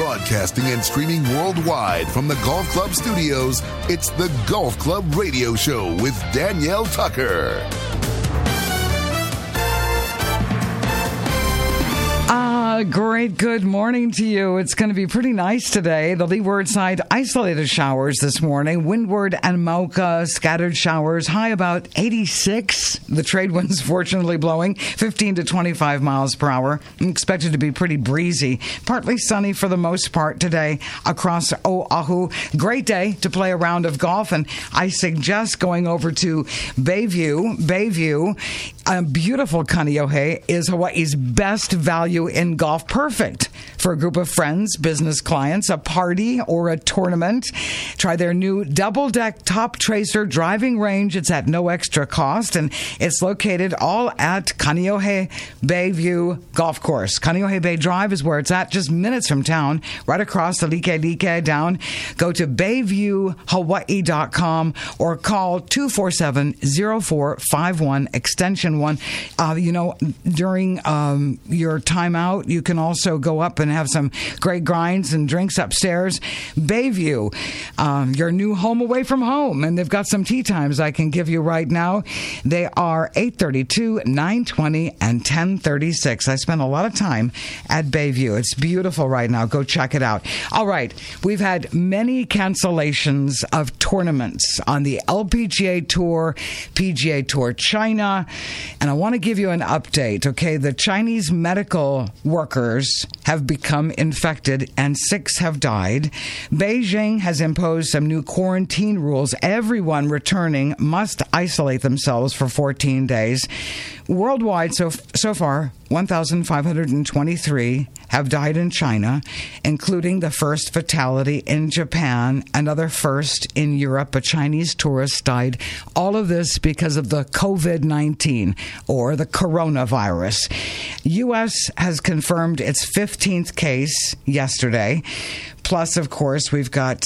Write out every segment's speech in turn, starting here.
Broadcasting and streaming worldwide from the Golf Club studios, it's the Golf Club Radio Show with Danielle Tucker. Great. Good morning to you. It's going to be pretty nice today. The leeward side, isolated showers this morning. Windward and Mocha, scattered showers. High about 86. The trade winds fortunately blowing 15 to 25 miles per hour. Expected to be pretty breezy. Partly sunny for the most part today across Oahu. Great day to play a round of golf. And I suggest going over to Bayview. Bayview, a beautiful Kaneohe, is Hawaii's best value in golf. Perfect for a group of friends, business clients, a party, or a tournament. Try their new double-deck Top Tracer driving range. It's at no extra cost, and it's located all at Kaneohe Bayview Golf Course. Kaneohe Bay Drive is where it's at, just minutes from town, right across the Like down. Go to BayviewHawaii.com or call 247-0451, extension 1. During your time out, you can also go up and have some great grinds and drinks upstairs. Bayview, your new home away from home. And they've got some tee times I can give you right now. They are 8:32, 9:20, and 10:36. I spent a lot of time at Bayview. It's beautiful right now. Go check it out. All right. We've had many cancellations of tournaments on the LPGA Tour, PGA Tour China. And I want to give you an update, okay? The Chinese medical workers have become infected and 6 have died. Beijing has imposed some new quarantine rules. Everyone returning must isolate themselves for 14 days. Worldwide, so far, 1,523 have died in China, including the first fatality in Japan, another first in Europe. A Chinese tourist died. All of this because of the COVID-19 or the coronavirus. U.S. has confirmed its 15th case yesterday. Plus, of course, we've got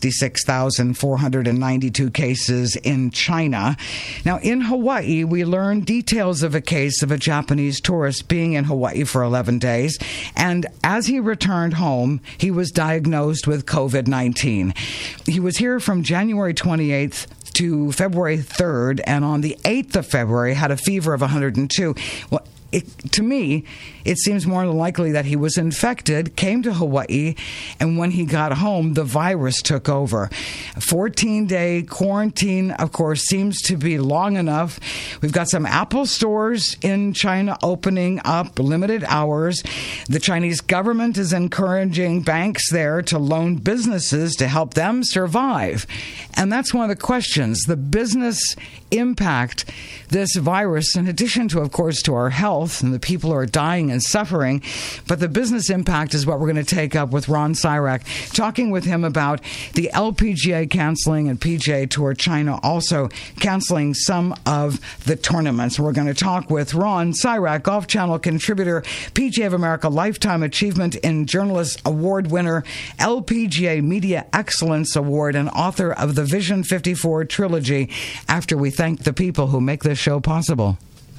66,492 cases in China. Now, in Hawaii, we learned details of a case of a Japanese tourist being in Hawaii for 11 days. And as he returned home, he was diagnosed with COVID-19. He was here from January 28th to February 3rd, and on the 8th of February had a fever of 102. Well, to me, it seems more than likely that he was infected, came to Hawaii, and when he got home, the virus took over. A 14-day quarantine, of course, seems to be long enough. We've got some Apple stores in China opening up, limited hours. The Chinese government is encouraging banks there to loan businesses to help them survive. And that's one of the questions, the business impact this virus, in addition to, of course, to our health and the people who are dying and suffering. But the business impact is what we're going to take up with Ron Sirak, talking with him about the LPGA canceling and PGA Tour China also canceling some of the tournaments. We're going to talk with Ron Sirak, Golf Channel contributor, PGA of America Lifetime Achievement in Journalist Award winner, LPGA Media Excellence Award, and author of the Vision 54 trilogy, after we thank the people who make this show possible.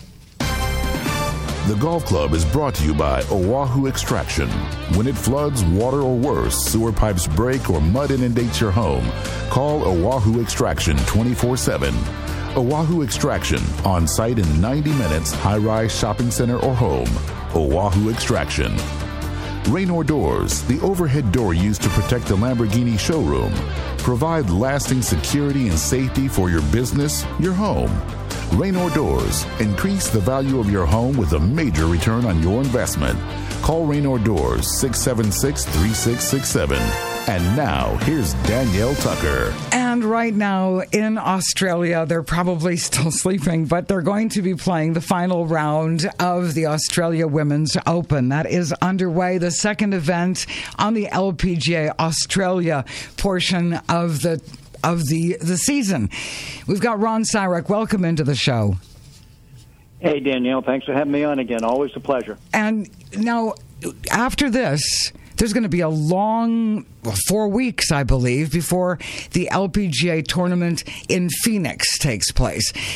The Golf Club is brought to you by Oahu Extraction. When it floods, water, or worse, sewer pipes break, or mud inundates your home, call Oahu Extraction 24/7. Oahu Extraction, on site in 90 minutes, high-rise shopping center or home. Oahu Extraction. Raynor Doors, the overhead door used to protect the Lamborghini showroom. Provide lasting security and safety for your business, your home. Raynor Doors. Increase the value of your home with a major return on your investment. Call Raynor Doors, 676-3667. And now, here's Danielle Tucker. And right now in Australia, they're probably still sleeping, but they're going to be playing the final round of the Australia Women's Open. That is underway, the second event on the LPGA Australia portion of the season. We've got Ron Sirak. Welcome into the show. Hey, Danielle. Thanks for having me on again. Always a pleasure. And now, after this, there's going to be a long 4 weeks, I believe, before the LPGA tournament in Phoenix takes place.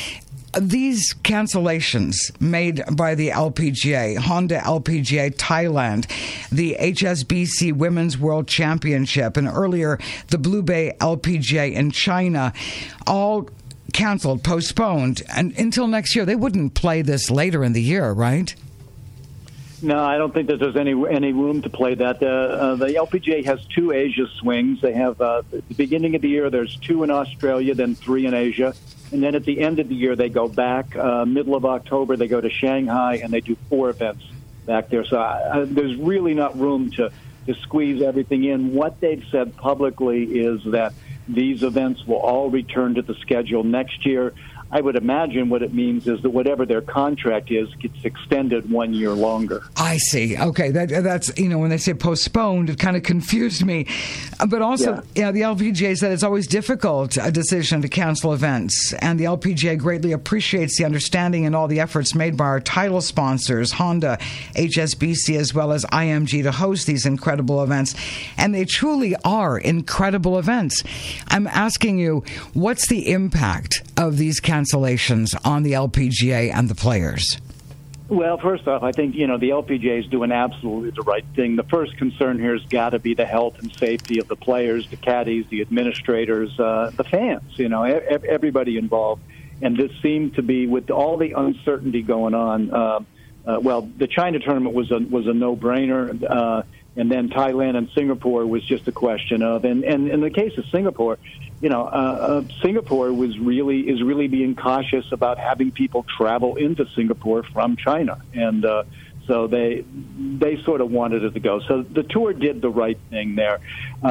these cancellations made by the LPGA, Honda LPGA Thailand, the HSBC Women's World Championship, and earlier the Blue Bay LPGA in China, all canceled, postponed, and until next year. They wouldn't play this later in the year, right? No, I don't think that there's any room to play that. The LPGA has 2 Asia swings. They have at the beginning of the year, there's 2 in Australia, then 3 in Asia. And then at the end of the year, they go back. Middle of October, they go to Shanghai, and they do 4 events back there. So there's really not room to squeeze everything in. What they've said publicly is that these events will all return to the schedule next year. I would imagine what it means is that whatever their contract is gets extended 1 year longer. I see. Okay, that's, when they say postponed, it kind of confused me. But also, the LPGA said it's always difficult, a decision to cancel events. And the LPGA greatly appreciates the understanding and all the efforts made by our title sponsors, Honda, HSBC, as well as IMG, to host these incredible events. And they truly are incredible events. I'm asking you, what's the impact of these cancellations on the LPGA and the players? Well, first off, I think, the LPGA is doing absolutely the right thing. The first concern here has got to be the health and safety of the players, the caddies, the administrators, the fans, everybody involved. And this seemed to be, with all the uncertainty going on, the China tournament was a no-brainer, and then Thailand and Singapore was just a question of, and in the case of Singapore, Singapore is really being cautious about having people travel into Singapore from China, and so they sort of wanted it to go. So the tour did the right thing there.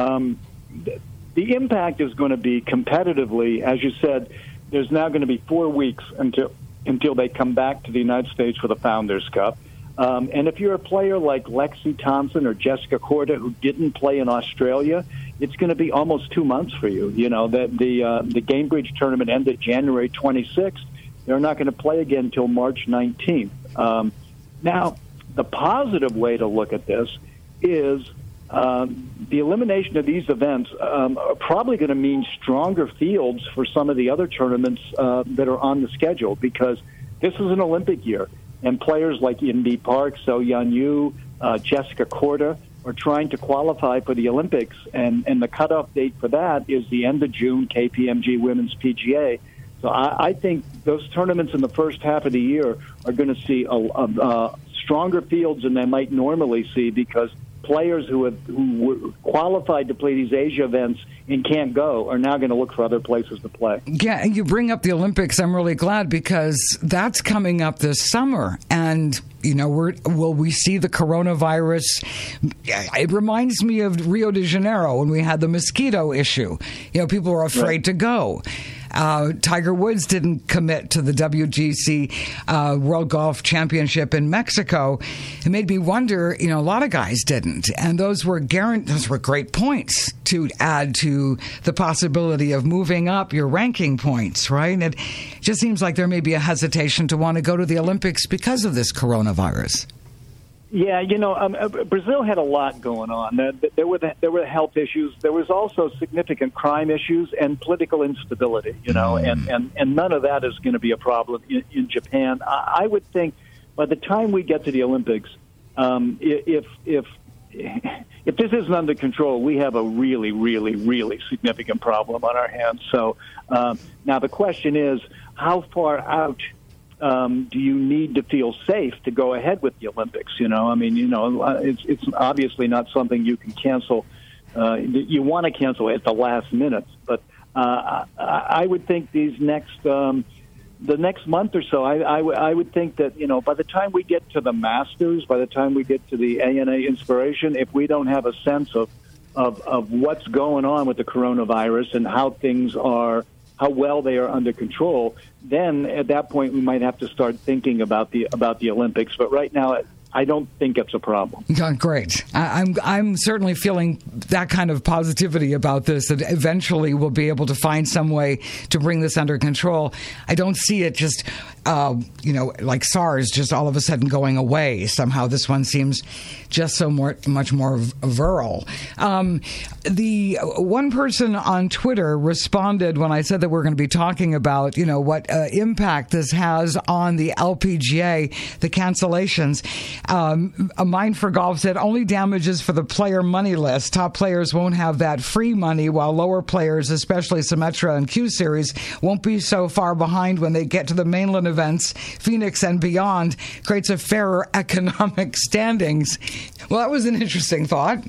The impact is going to be competitively, as you said. There's now going to be 4 weeks until they come back to the United States for the Founders Cup. And if you're a player like Lexi Thompson or Jessica Korda who didn't play in Australia, it's going to be almost 2 months for you. The Cambridge tournament ended January 26th. They're not going to play again until March 19th. Now, the positive way to look at this is the elimination of these events are probably going to mean stronger fields for some of the other tournaments that are on the schedule, because this is an Olympic year. And players like Indy Park, So Yeon Yu, Jessica Korda are trying to qualify for the Olympics. And the cutoff date for that is the end of June, KPMG Women's PGA. So I think those tournaments in the first half of the year are going to see stronger fields than they might normally see, because players who were qualified to play these Asia events and can't go are now going to look for other places to play. Yeah, and you bring up the Olympics. I'm really glad, because that's coming up this summer. And, will we see the coronavirus? It reminds me of Rio de Janeiro when we had the mosquito issue. People were afraid to go. Tiger Woods didn't commit to the WGC World Golf Championship in Mexico. It made me wonder, a lot of guys didn't. And those were great points to add to the possibility of moving up your ranking points, right? It just seems like there may be a hesitation to want to go to the Olympics because of this coronavirus. Yeah, Brazil had a lot going on. There were health issues. There was also significant crime issues and political instability. And none of that is going to be a problem in Japan. I would think by the time we get to the Olympics, if this isn't under control, we have a really, really, really significant problem on our hands. So now the question is, how far out do you need to feel safe to go ahead with the Olympics? It's obviously not something you can cancel. You want to cancel at the last minute, but I would think the next month or so, I would think that by the time we get to the Masters, by the time we get to the ANA Inspiration, if we don't have a sense of what's going on with the coronavirus and how well they are under control, then at that point we might have to start thinking about the Olympics. But right now, I don't think it's a problem. Great. I'm certainly feeling that kind of positivity about this, that eventually we'll be able to find some way to bring this under control. I don't see it just like SARS, just all of a sudden going away. Somehow this one seems just so much more virile. The one person on Twitter responded when I said that we're going to be talking about, what impact this has on the LPGA, the cancellations. A Mind for Golf said only damages for the player money list. Top players won't have that free money, while lower players, especially Symetra and Q Series, won't be so far behind when they get to the mainland events. Phoenix and beyond creates a fairer economic standings. Well, that was an interesting thought.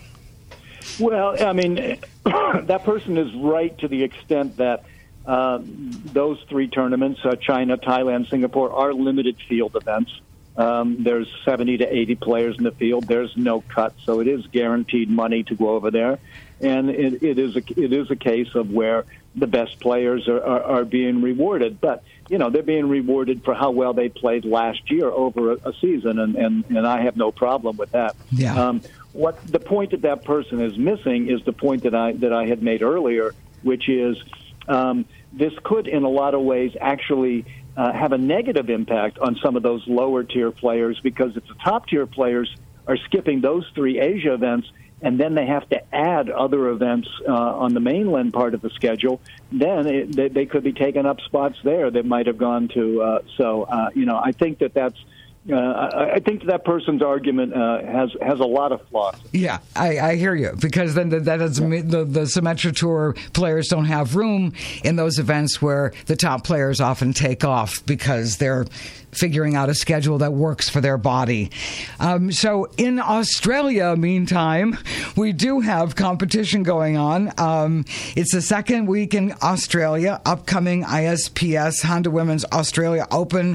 Well, I mean, that person is right to the extent that those three tournaments, China, Thailand, Singapore, are limited field events. There's 70 to 80 players in the field. There's no cut, so it is guaranteed money to go over there. And it is a case of where the best players are being rewarded. But, they're being rewarded for how well they played last year over a season, and I have no problem with that. Yeah. What the point that person is missing is the point that I had made earlier, which is this could, in a lot of ways, actually have a negative impact on some of those lower-tier players, because if the top-tier players are skipping those three Asia events, and then they have to add other events on the mainland part of the schedule, then they could be taking up spots there that might have gone to. I think that's. I think that person's argument has a lot of flaws. Yeah, I hear you, because then that doesn't mean the Symetra Tour players don't have room in those events where the top players often take off because they're figuring out a schedule that works for their body. So in Australia, meantime, we do have competition going on. It's the second week in Australia, upcoming ISPS Honda Women's Australia Open.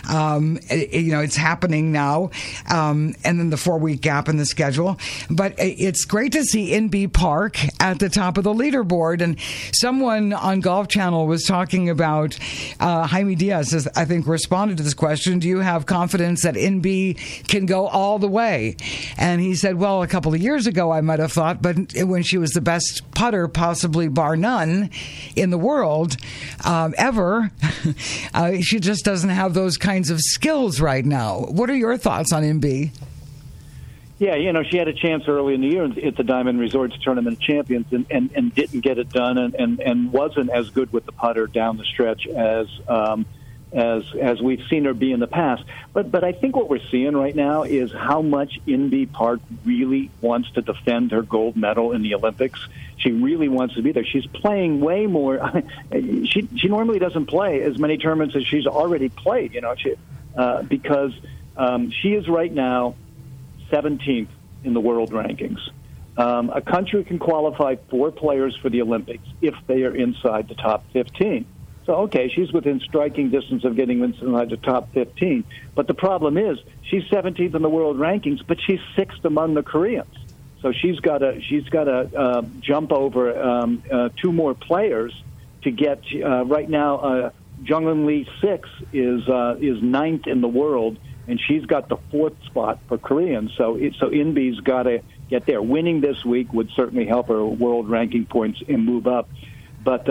It's happening now, and then the 4-week gap in the schedule. But it's great to see Inbee Park at the top of the leaderboard. And someone on Golf Channel was talking about Jaime Diaz, I think, responded to this question. Do you have confidence that Inbee can go all the way? And he said, well, a couple of years ago I might have thought, but when she was the best putter, possibly bar none, in the world ever, she just doesn't have those kinds of skills right now. What are your thoughts on Inbee? Yeah, she had a chance early in the year at the Diamond Resorts Tournament of Champions and didn't get it done and wasn't as good with the putter down the stretch as we've seen her be in the past. But I think what we're seeing right now is how much Inbee Park really wants to defend her gold medal in the Olympics. She really wants to be there. She's playing way more. She normally doesn't play as many tournaments as she's already played, because she is right now 17th in the world rankings. A country can qualify 4 players for the Olympics if they are inside the top 15. So, okay, she's within striking distance of getting inside the top 15. But the problem is she's 17th in the world rankings, but she's 6th among the Koreans. So she's got to jump over 2 more players to get right now. Jung-Eun Lee 6 is 9th in the world, and she's got the 4th spot for Koreans. So Inbee's got to get there. Winning this week would certainly help her world ranking points and move up. But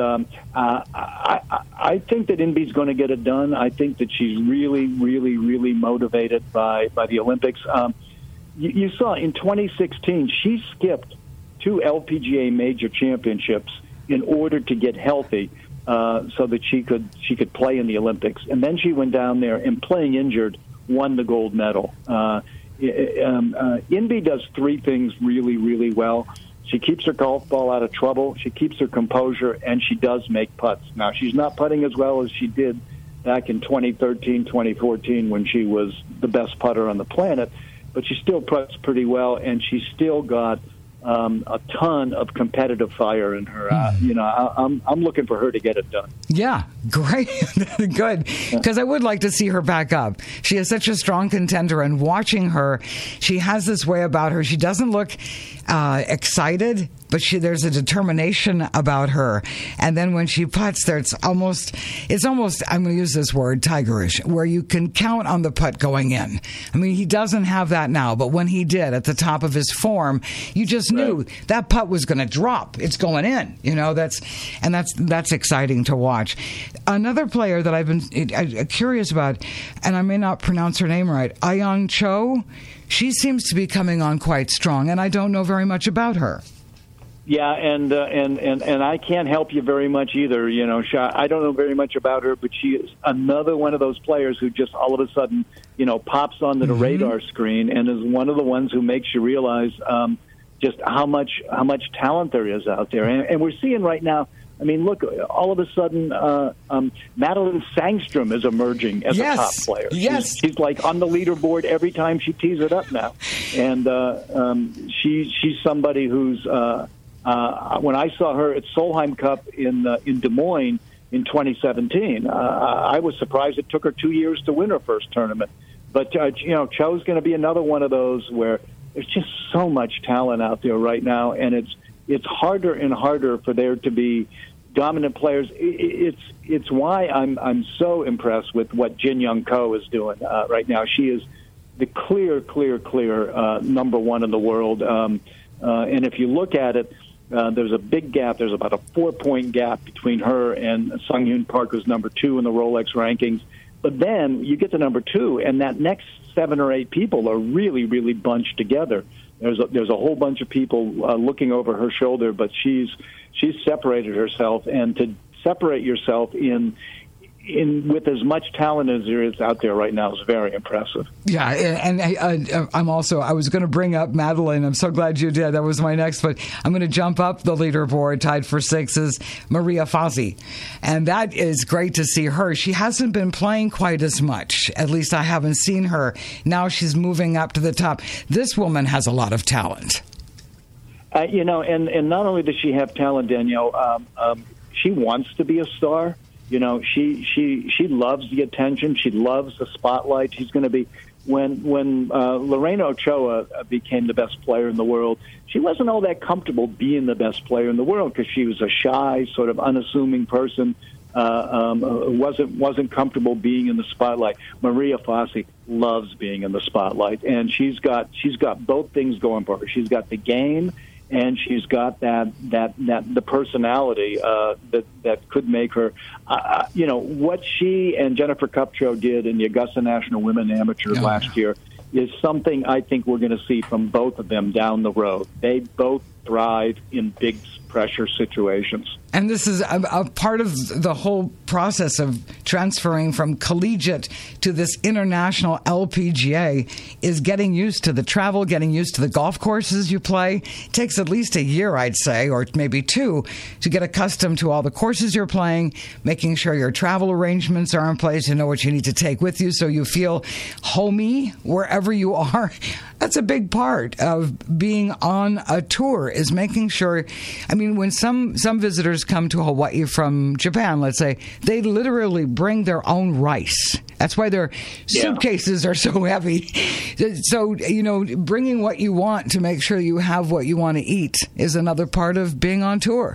I think that Inbee's going to get it done. I think that she's really, really, really motivated by the Olympics. You saw in 2016 she skipped 2 LPGA major championships in order to get healthy, so that she could play in the Olympics. And then she went down there and, playing injured, won the gold medal. Inbee does 3 things really, really well. She keeps her golf ball out of trouble, she keeps her composure, and she does make putts. Now, she's not putting as well as she did back in 2013, 2014 when she was the best putter on the planet, but she still putts pretty well, and she's still got a ton of competitive fire in her. I'm looking for her to get it done. Yeah, great. Good. Because I would like to see her back up. She is such a strong contender, and watching her, she has this way about her. She doesn't look excited but there's a determination about her. And then when she putts there, it's almost, I'm going to use this word, tigerish, where you can count on the putt going in. I mean, he doesn't have that now, but when he did at the top of his form, you just knew that putt was going to drop. It's going in, that's exciting to watch. Another player that I've been curious about, and I may not pronounce her name right, Ayeong Cho, she seems to be coming on quite strong, and I don't know very much about her. Yeah, and I can't help you very much either. I don't know very much about her, but she is another one of those players who just all of a sudden, pops onto the radar screen and is one of the ones who makes you realize just how much talent there is out there. And we're seeing right now. I mean, look, all of a sudden, Madeline Sangstrom is emerging as a top player. Yes. She's like on the leaderboard every time she tees it up now. And she's somebody who's, when I saw her at Solheim Cup in Des Moines in 2017, I was surprised it took her 2 years to win her first tournament. But, Cho's going to be another one of those where there's just so much talent out there right now, and it's harder and harder for there to be dominant players. It's why I'm so impressed with what Jin Young Ko is doing right now. She is the clear number one in the world. And if you look at it, there's a big gap. There's about a 4-point gap between her and Sung Hyun Park, who's number 2 in the Rolex rankings. But then you get to number 2, and that next 7 or 8 people are really, really bunched together. There's a whole bunch of people looking over her shoulder, but she's separated herself, and to separate yourself in with as much talent as there is out there right now is very impressive. Yeah, and I was going to bring up Madeline. I'm so glad you did. That was my next, but I'm going to jump up the leaderboard. Tied for 6 is Maria Fassi, and that is great to see her. She hasn't been playing quite as much. At least I haven't seen her. Now she's moving up to the top. This woman has a lot of talent. And not only does she have talent, Danielle, she wants to be a star. She loves the attention. She loves the spotlight. She's going to be when Lorena Ochoa became the best player in the world. She wasn't all that comfortable being the best player in the world because she was a shy, sort of unassuming person. Wasn't comfortable being in the spotlight. Maria Fassi loves being in the spotlight, and she's got both things going for her. She's got the game, and she's got the personality that could make her. What she and Jennifer Kupcho did in the Augusta National Women Amateur last year is something I think we're going to see from both of them down the road. They both thrive in big pressure situations. And this is a part of the whole process of transferring from collegiate to this international LPGA is getting used to the travel, getting used to the golf courses you play. It takes at least a year, I'd say, or maybe 2, to get accustomed to all the courses you're playing, making sure your travel arrangements are in place, you know what you need to take with you so you feel homey wherever you are. That's a big part of being on a tour, is making sure. I mean, when some visitors come to Hawaii from Japan, let's say, they literally bring their own rice. That's why their suitcases are so heavy. So, bringing what you want to make sure you have what you want to eat is another part of being on tour.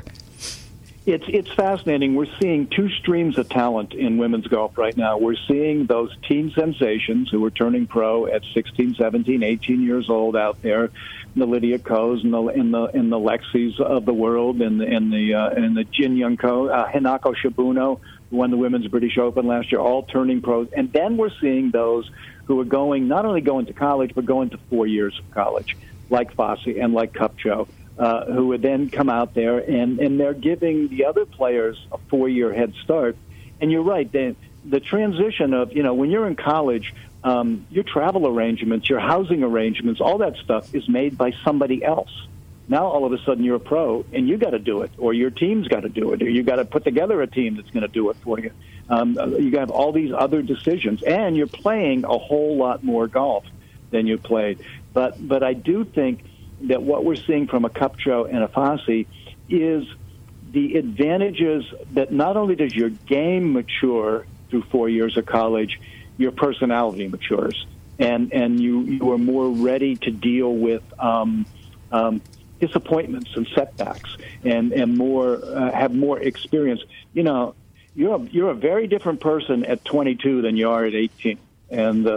It's fascinating. We're seeing 2 streams of talent in women's golf right now. We're seeing those teen sensations who are turning pro at 16, 17, 18 years old out there, the Lydia Ko's and the Lexis of the world, and the Jin Young Ko, Hinako Shibuno, who won the Women's British Open last year, all turning pros. And then we're seeing those who are not only going to college, but going to 4 years of college, like Fassi and like Kupcho. Who would then come out there, and they're giving the other players a 4-year head start. And you're right, the transition of, when you're in college, your travel arrangements, your housing arrangements, all that stuff is made by somebody else. Now, all of a sudden, you're a pro, and you got to do it, or your team's got to do it, or you got to put together a team that's going to do it for you. You have all these other decisions, and you're playing a whole lot more golf than you played. But I do think that what we're seeing from a Kupcho and a Fassi is the advantages that not only does your game mature through 4 years of college, your personality matures, and you are more ready to deal with disappointments and setbacks, and more have more experience. You know, you're a very different person at 22 than you are at 18, and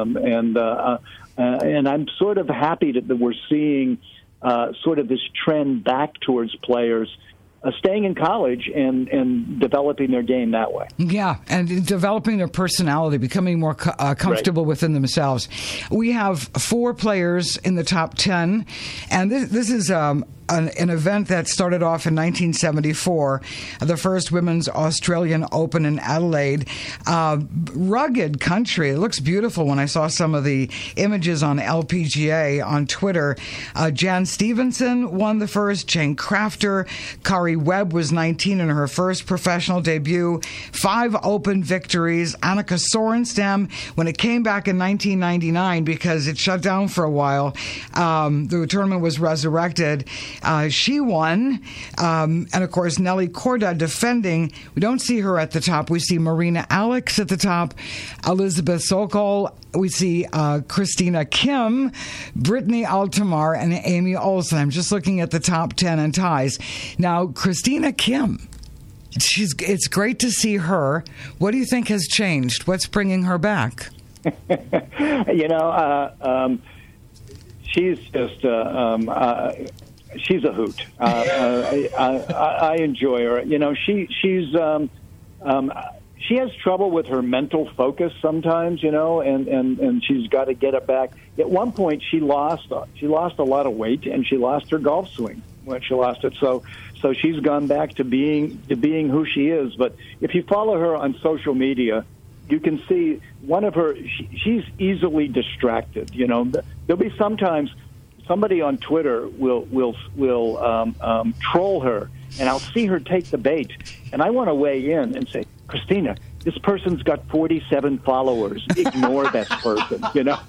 I'm sort of happy that we're seeing sort of this trend back towards players staying in college and developing their game that way. Yeah, and developing their personality, becoming more comfortable within themselves. We have 4 players in the top 10, and this is an event that started off in 1974, the first Women's Australian Open in Adelaide. Rugged country. It looks beautiful when I saw some of the images on LPGA on Twitter. Jan Stevenson won the first, Jane Crafter. Kari Webb was 19 in her first professional debut. 5 Open victories. Annika Sorenstam, when it came back in 1999, because it shut down for a while, the tournament was resurrected. She won. And, of course, Nelly Korda defending. We don't see her at the top. We see Marina Alex at the top, Elizabeth Sokol. We see Christina Kim, Brittany Altamar, and Amy Olsen. I'm just looking at the top 10 and ties. Now, Christina Kim, it's great to see her. What do you think has changed? What's bringing her back? She's just... she's a hoot. I enjoy her. You know, she has trouble with her mental focus sometimes. You know, and she's got to get it back. At one point, she lost a lot of weight, and she lost her golf swing when she lost it. So she's gone back to being who she is. But if you follow her on social media, you can see one of her. She's easily distracted. You know, there'll be sometimes somebody on Twitter will troll her, and I'll see her take the bait, and I want to weigh in and say, Christina, this person's got 47 followers. Ignore that person. You know,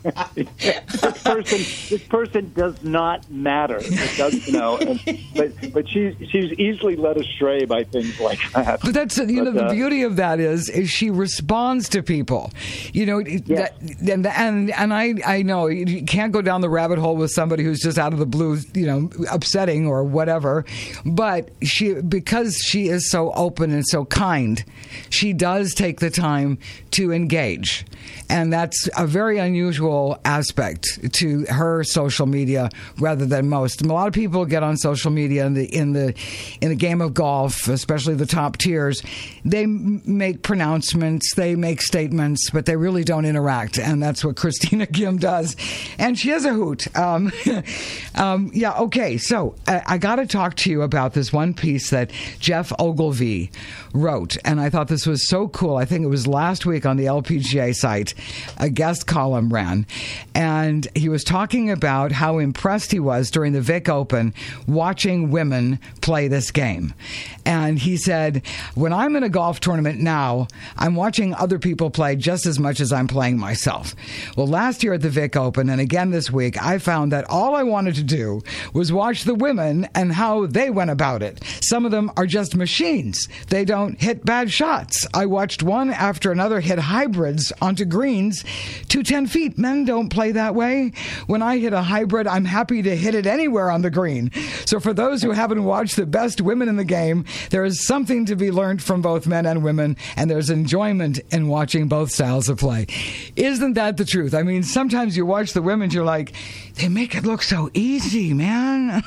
this person does not matter. It does, you know. But she's easily led astray by things like that. But that's the beauty of that is she responds to people. You know, yes. and I know you can't go down the rabbit hole with somebody who's just out of the blue, you know, upsetting or whatever. But because she is so open and so kind, she does take the time to engage, and that's a very unusual aspect to her social media rather than most. A lot of people get on social media in the game of golf, especially the top tiers. They make pronouncements, they make statements, but they really don't interact, and that's what Christina Kim does, and she is a hoot. Yeah, okay. So I got to talk to you about this one piece that Jeff Ogilvy wrote, and I thought this was so cool. I think it was last week on the LPGA site, a guest column ran, and he was talking about how impressed he was during the Vic Open watching women play this game. And he said, when I'm in a golf tournament now, I'm watching other people play just as much as I'm playing myself. Well, last year at the Vic Open, and again this week, I found that all I wanted to do was watch the women and how they went about it. Some of them are just machines. They don't hit bad shots. I watched one after another hit hybrids onto greens to 10 feet. Men don't play that way. When I hit a hybrid, I'm happy to hit it anywhere on the green. So for those who haven't watched the best women in the game, there is something to be learned from both men and women, and there's enjoyment in watching both styles of play. Isn't that the truth? I mean, sometimes you watch the women, you're like, they make it look so easy, man.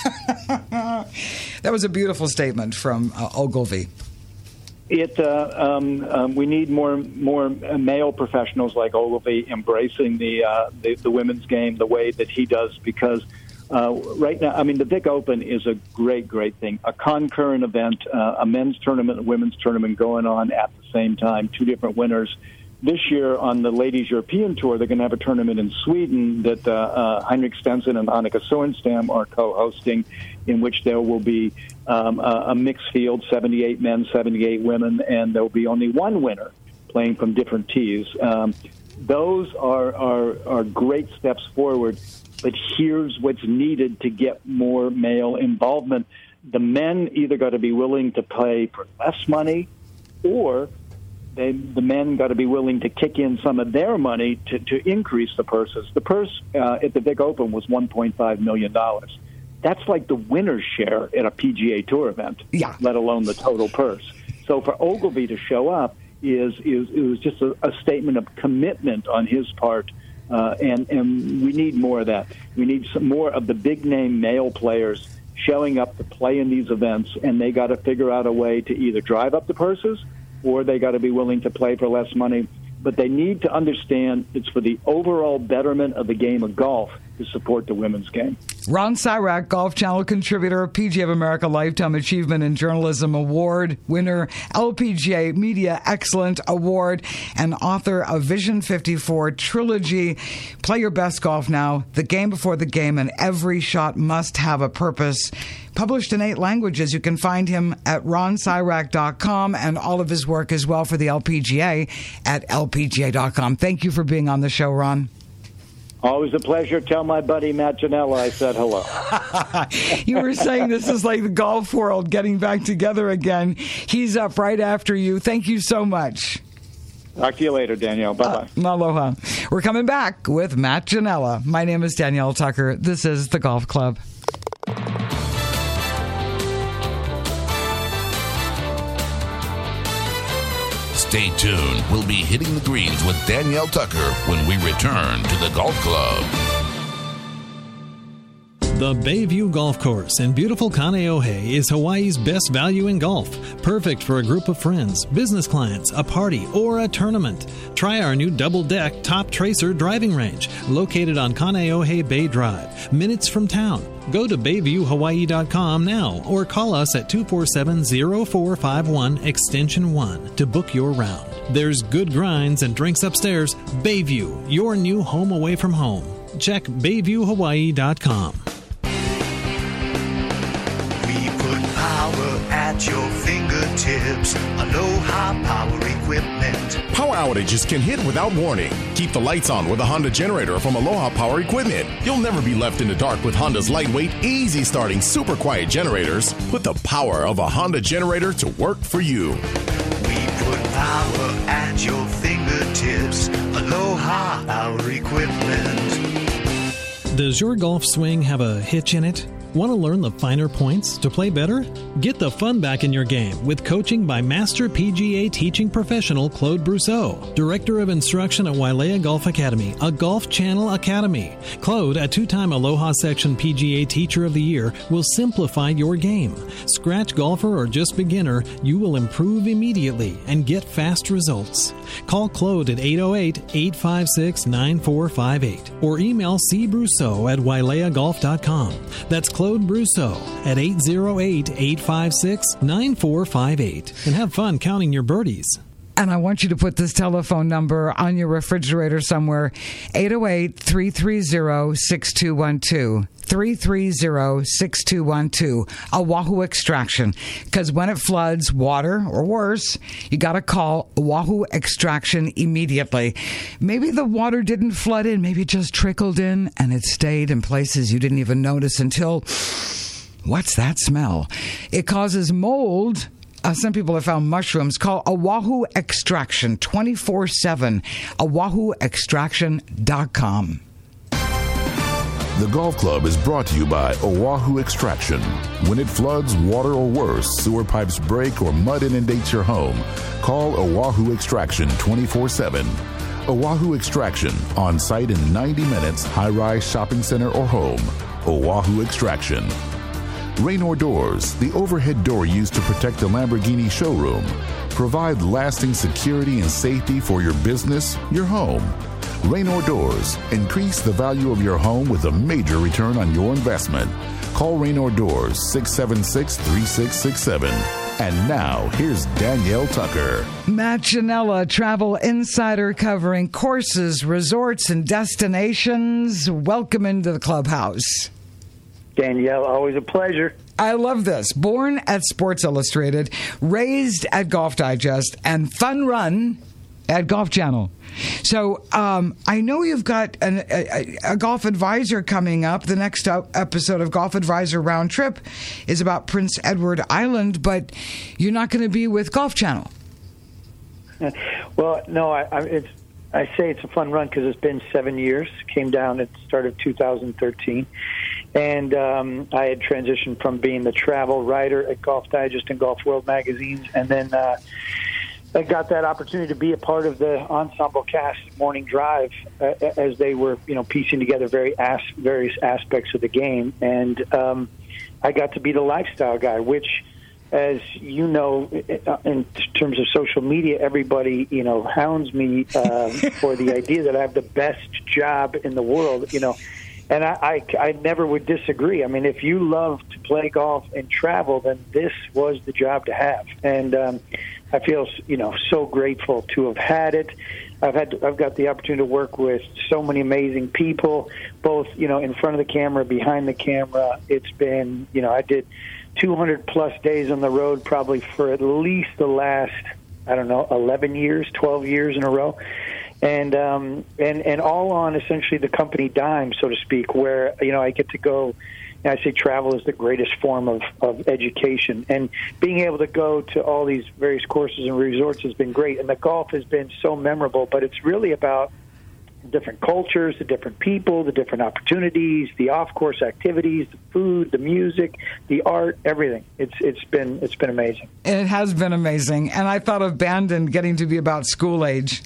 That was a beautiful statement from Ogilvy. We need more male professionals like Ogilvy embracing the women's game the way that he does, because right now, I mean, the Vic Open is a great thing. A concurrent event, a men's tournament and women's tournament going on at the same time, 2 different winners. This year on the Ladies European Tour, they're going to have a tournament in Sweden that Heinrich Stenson and Annika Sorenstam are co-hosting, in which there will be a mixed field, 78 men, 78 women, and there will be only one winner playing from different tees. Those are great steps forward, but here's what's needed to get more male involvement. The men either got to be willing to play for less money, or the men got to be willing to kick in some of their money to increase the purses. The purse at the Vic Open was $1.5 million. that's like the winner's share at a PGA Tour event, let alone the total purse. So for Ogilvy to show up it was just a statement of commitment on his part, and we need more of that. We need some more of the big-name male players showing up to play in these events, and they got to figure out a way to either drive up the purses or they got to be willing to play for less money. But they need to understand it's for the overall betterment of the game of golf to support the women's game. Ron Sirak, Golf Channel contributor, PGA of America Lifetime Achievement in Journalism Award winner, LPGA Media Excellent Award, and author of Vision 54 Trilogy. Play your best golf now. The game before the game, and every shot must have a purpose. Published in 8 languages. You can find him at ronsirak.com and all of his work as well for the LPGA at lpga.com. Thank you for being on the show, Ron. Always a pleasure. Tell my buddy Matt Janella I said hello. You were saying this is like the golf world getting back together again. He's up right after you. Thank you so much. Talk to you later, Danielle. Bye-bye. Aloha. We're coming back with Matt Janella. My name is Danielle Tucker. This is The Golf Club. Stay tuned. We'll be hitting the greens with Danielle Tucker when we return to the Golf Club. The Bayview Golf Course in beautiful Kaneohe is Hawaii's best value in golf. Perfect for a group of friends, business clients, a party, or a tournament. Try our new double-deck Top Tracer driving range, located on Kaneohe Bay Drive, minutes from town. Go to BayviewHawaii.com now or call us at 247-0451 extension 1 to book your round. There's good grinds and drinks upstairs. Bayview, your new home away from home. Check BayviewHawaii.com. At your fingertips, Aloha Power Equipment. Power outages can hit without warning. Keep the lights on with a Honda generator from Aloha Power Equipment. You'll never be left in the dark with Honda's lightweight, easy starting, super quiet generators. Put the power of a Honda generator to work for you. We put power at your fingertips. Aloha Power Equipment. Does your golf swing have a hitch in it? Want to learn the finer points to play better? Get the fun back in your game with coaching by Master PGA teaching professional Claude Brousseau, Director of Instruction at Wailea Golf Academy, a Golf Channel academy. Claude, a 2-time Aloha Section PGA Teacher of the Year, will simplify your game. Scratch golfer or just beginner, you will improve immediately and get fast results. Call Claude at 808-856-9458 or email cbrousseau@waileagolf.com. That's Claude Brousseau at 808-856-9458. And have fun counting your birdies. And I want you to put this telephone number on your refrigerator somewhere, 808-330-6212. 330-6212, Oahu Extraction. Because when it floods, water or worse, you got to call Oahu Extraction immediately. Maybe the water didn't flood in, maybe it just trickled in and it stayed in places you didn't even notice until, what's that smell? It causes mold. Some people have found mushrooms. Call Oahu Extraction 24/7, oahuextraction.com. The Golf Club is brought to you by Oahu Extraction. When it floods, water or worse, sewer pipes break, or mud inundates your home, call Oahu Extraction 24/7. Oahu Extraction, on site in 90 minutes, high-rise shopping center or home. Oahu Extraction. Raynor Doors, the overhead door used to protect the Lamborghini showroom. Provide lasting security and safety for your business, your home. Raynor Doors. Increase the value of your home with a major return on your investment. Call Raynor Doors, 676-3667. And now, here's Danielle Tucker. Matt Janella, Travel Insider, covering courses, resorts, and destinations. Welcome into the clubhouse. Danielle, always a pleasure. I love this. Born at Sports Illustrated, raised at Golf Digest, and fun run at Golf Channel. So I know you've got a Golf Advisor coming up. The next episode of Golf Advisor Round Trip is about Prince Edward Island, but you're not going to be with Golf Channel. Well, no, I say it's a fun run because it's been 7 years. Came down at the start of 2013. And I had transitioned from being the travel writer at Golf Digest and Golf World magazines, and then I got that opportunity to be a part of the ensemble cast Morning Drive as they were, piecing together various aspects of the game. And I got to be the lifestyle guy, which, as you know, in terms of social media, everybody, hounds me for the idea that I have the best job in the world, And I never would disagree. I mean, if you love to play golf and travel, then this was the job to have. And I feel, so grateful to have had it. I've got the opportunity to work with so many amazing people, both, in front of the camera, behind the camera. It's been, I did 200 plus days on the road probably for at least the last, 11 years, 12 years in a row. And all on essentially the company dime, so to speak, where, I get to go. And I say travel is the greatest form of education. And being able to go to all these various courses and resorts has been great. And the golf has been so memorable, but it's really about different cultures, the different people, the different opportunities, the off-course activities, the food, the music, the art, everything. It's been amazing. It has been amazing, and I thought of Bandon getting to be about school age.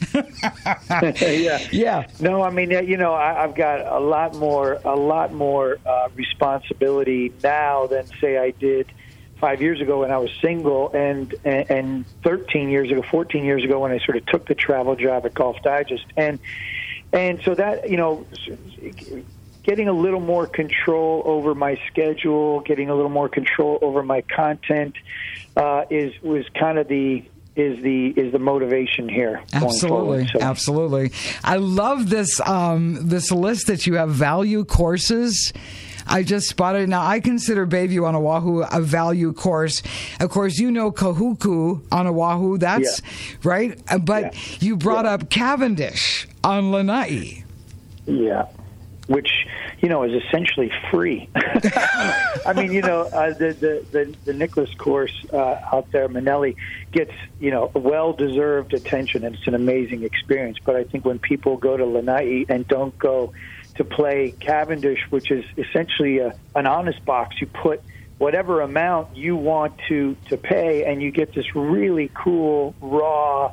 Yeah. No, I mean, I've got a lot more responsibility now than say I did 5 years ago when I was single, and 14 years ago when I sort of took the travel job at Golf Digest, and so that, getting a little more control over my schedule, getting a little more control over my content, was kind of the motivation here. Absolutely, so. Absolutely. I love this this list that you have, value courses. I just spotted. Now, I consider Bayview on Oahu a value course. Of course, Kahuku on Oahu. That's right. But you brought up Cavendish on Lanai. Yeah. Which, is essentially free. I mean, the Nicklaus course out there, Manelli, gets, well-deserved attention, and it's an amazing experience. But I think when people go to Lanai and don't go to play Cavendish, which is essentially an honest box, you put whatever amount you want to pay, and you get this really cool, raw,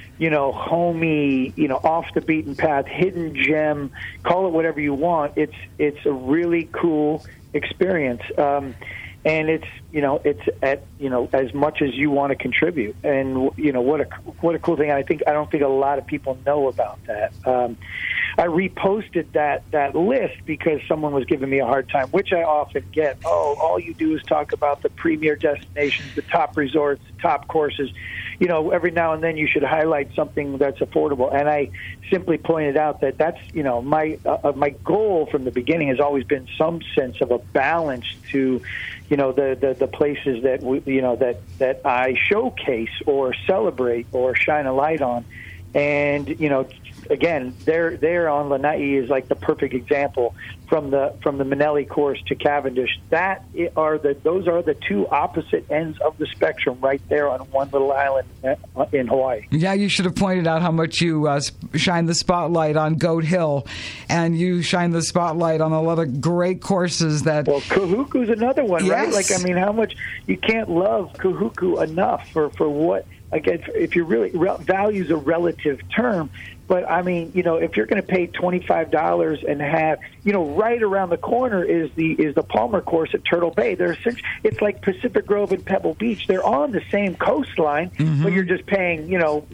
homey, off the beaten path, hidden gem, call it whatever you want. It's a really cool experience. And it's at, as much as you want to contribute. And, what a cool thing. I don't think a lot of people know about that. I reposted that list because someone was giving me a hard time, which I often get. Oh, all you do is talk about the premier destinations, the top resorts, the top courses. Every now and then you should highlight something that's affordable. And I simply pointed out that's, my goal from the beginning has always been some sense of a balance to, the places that that I showcase or celebrate or shine a light on. And, again, there on Lanai is like the perfect example from the Manelli course to Cavendish. Those are the two opposite ends of the spectrum right there on one little island in Hawaii. Yeah, you should have pointed out how much you shine the spotlight on Goat Hill, and you shine the spotlight on a lot of great courses that. Well, Kahuku's another one, right? Yes. Like, I mean, how much you can't love Kahuku enough for what. Again, if you're really value's a relative term, but I mean, if you're going to pay $25 and have, right around the corner is the Palmer course at Turtle Bay. It's like Pacific Grove and Pebble Beach. They're on the same coastline, but you're just paying,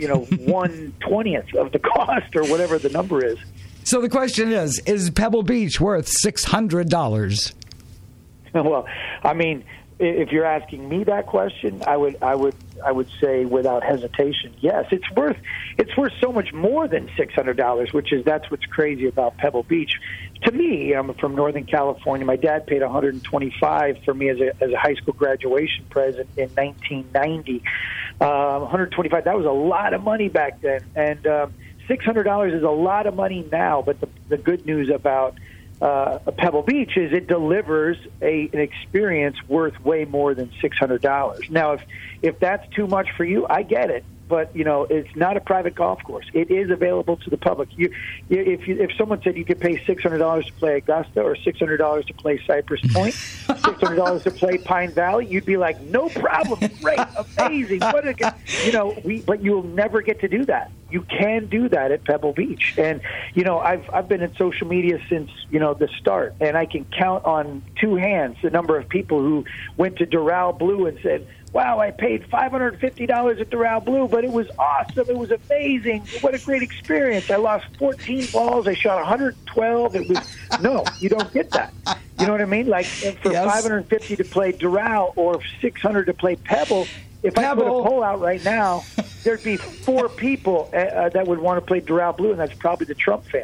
1/20th of the cost or whatever the number is. So the question is Pebble Beach worth $600? Well, I mean, if you're asking me that question, I would say without hesitation, yes. It's worth so much more than $600, that's what's crazy about Pebble Beach. To me, I'm from Northern California. My dad paid $125 for me as a high school graduation present in 1990. $125, that was a lot of money back then, and $600 is a lot of money now. But the good news about Pebble Beach is it delivers an experience worth way more than $600. Now, if that's too much for you, I get it. but it's not a private golf course. It is available to the public. If someone said you could pay $600 to play Augusta or $600 to play Cypress Point, $600 to play Pine Valley, you'd be like, no problem, great, amazing. But you'll never get to do that. You can do that at Pebble Beach, and I've been in social media since the start, and I can count on two hands the number of people who went to Doral Blue and said, wow, I paid $550 at Doral Blue, but it was awesome. It was amazing. What a great experience. I lost 14 balls. I shot 112. No, you don't get that. You know what I mean? Like for $550 to play Doral or $600 to play Pebble, if I put a poll out right now, there'd be 4 people that would want to play Doral Blue, and that's probably the Trump fan.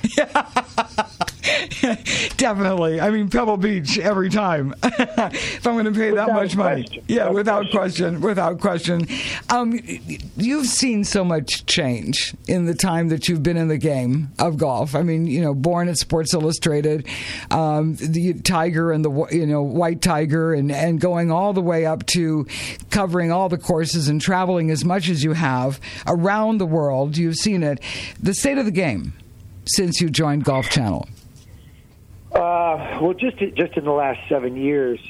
Definitely. I mean, Pebble Beach every time. If I'm going to pay that much money. Yeah, without question. You've seen so much change in the time that you've been in the game of golf. I mean, born at Sports Illustrated, the Tiger and the White Tiger, and going all the way up to covering all the courses and traveling as much as you have around the world. You've seen it. The state of the game since you joined Golf Channel. Well, just in the last 7 years,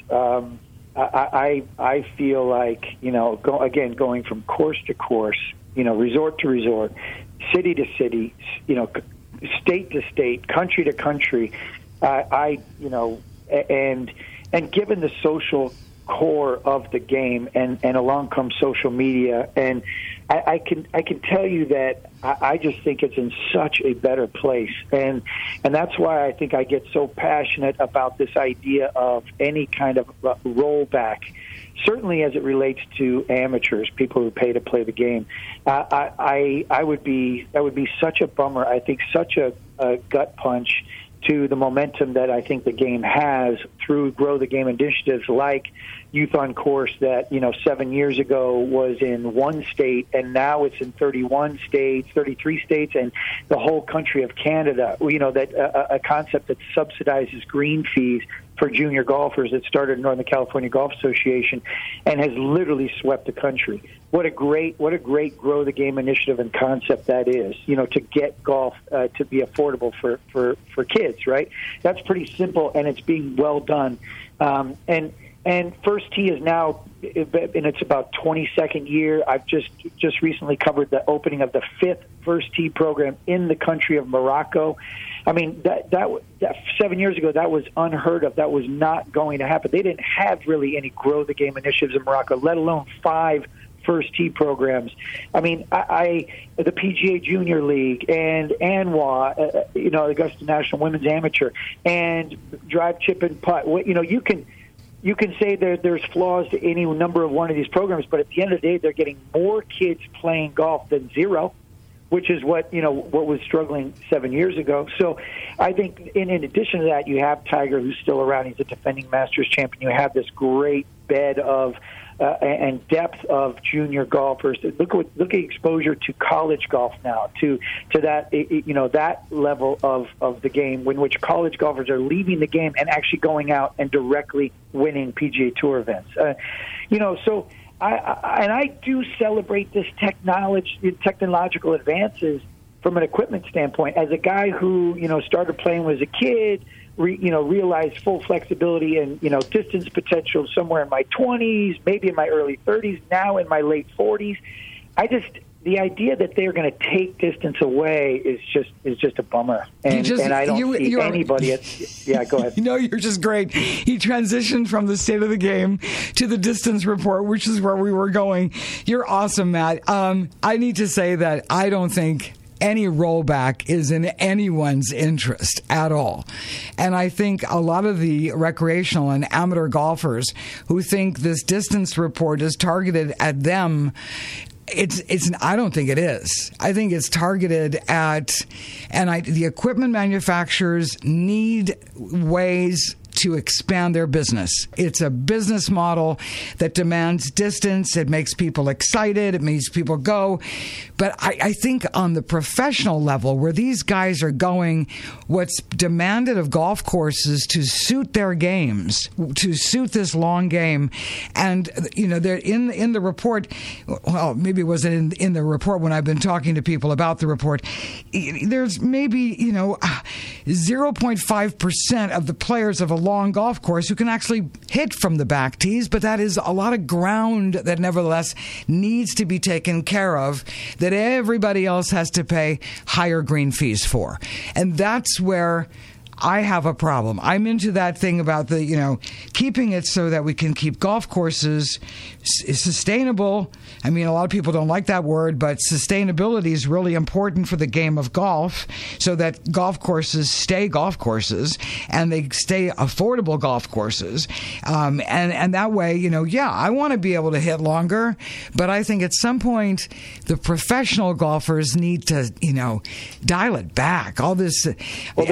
I feel like going from course to course, resort to resort, city to city, state to state, country to country, and given the social core of the game, and along comes social media, and I can tell you that I just think it's in such a better place, and that's why I think I get so passionate about this idea of any kind of rollback, certainly as it relates to amateurs, people who pay to play the game. That would be such a bummer. I think such a gut punch to the momentum that I think the game has through Grow the Game initiatives like Youth on Course that, 7 years ago was in one state, and now it's in 31 states, 33 states, and the whole country of Canada. That a concept that subsidizes green fees for junior golfers that started in Northern California Golf Association and has literally swept the country. What a great Grow the Game initiative and concept that is, to get golf to be affordable for kids, right? That's pretty simple, and it's being well done. And First Tee is now in its about 22nd year. I've just recently covered the opening of the 5th First Tee program in the country of Morocco. I mean, that 7 years ago, that was unheard of. That was not going to happen. They didn't have really any Grow the Game initiatives in Morocco, let alone 5 First Tee programs. I mean, the PGA Junior League and ANWA, the Augusta National Women's Amateur, and Drive, Chip, and Putt. You can say there's flaws to any number of one of these programs, but at the end of the day, they're getting more kids playing golf than zero, which is what was struggling 7 years ago. So I think in addition to that, you have Tiger, who's still around. He's a defending Masters champion. You have this great bed of and depth of junior golfers. Look at exposure to college golf now, to that that level of the game, in which college golfers are leaving the game and actually going out and directly winning PGA Tour events. So I do celebrate this technological advances from an equipment standpoint. As a guy who started playing as a kid, realized full flexibility and distance potential somewhere in my 20s, maybe in my early 30s, now in my late 40s. The idea that they're going to take distance away is just a bummer, and I don't see anybody. Yeah, go ahead. You're just great. He transitioned from the state of the game to the distance report, which is where we were going. You're awesome, Matt. I need to say that I don't think any rollback is in anyone's interest at all. And I think a lot of the recreational and amateur golfers who think this distance report is targeted at them, I don't think it is. I think it's targeted at, the equipment manufacturers need ways to expand their business. It's a business model that demands distance. It makes people excited. It makes people go. But I think on the professional level, where these guys are going, what's demanded of golf courses to suit their games, to suit this long game. And, they're in the report, well, maybe it wasn't in the report when I've been talking to people about the report, there's maybe, 0.5% of the players of a long golf course who can actually hit from the back tees, but that is a lot of ground that nevertheless needs to be taken care of, that everybody else has to pay higher green fees for. And that's where I have a problem. I'm into that thing about the, keeping it so that we can keep golf courses sustainable. I mean, a lot of people don't like that word, but sustainability is really important for the game of golf, so that golf courses stay golf courses and they stay affordable golf courses. And that way, I want to be able to hit longer, but I think at some point the professional golfers need to, dial it back. All this. Well,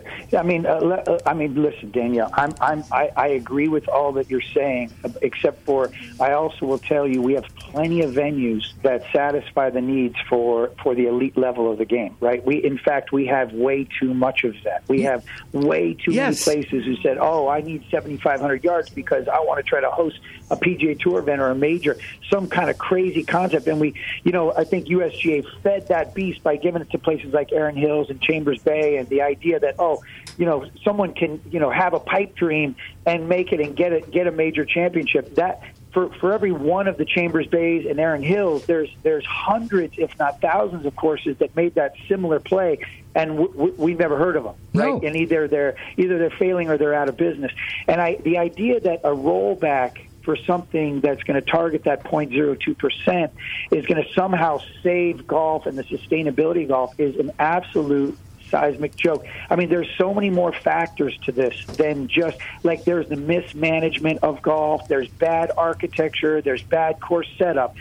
listen, Danielle, I agree with all that you're saying, except for I also will tell you we have plenty of venues that satisfy the needs for the elite level of the game, right? We have way too much of that. We have way too many places who said, I need 7,500 yards because I want to try to host a PGA Tour event or a major, some kind of crazy concept. And I think USGA fed that beast by giving it to places like Erin Hills and Chambers Bay, and the idea that, someone can, have a pipe dream and make it and get a major championship. That for every one of the Chambers Bays and Erin Hills, there's hundreds, if not thousands, of courses that made that similar play, and we've never heard of them, right? No. And either they're failing or they're out of business. And the idea that a rollback for something that's going to target that 0.02% is going to somehow save golf and the sustainability of golf is an absolute seismic joke. I mean, there's so many more factors to this than just like there's the mismanagement of golf, there's bad architecture, there's bad course setup.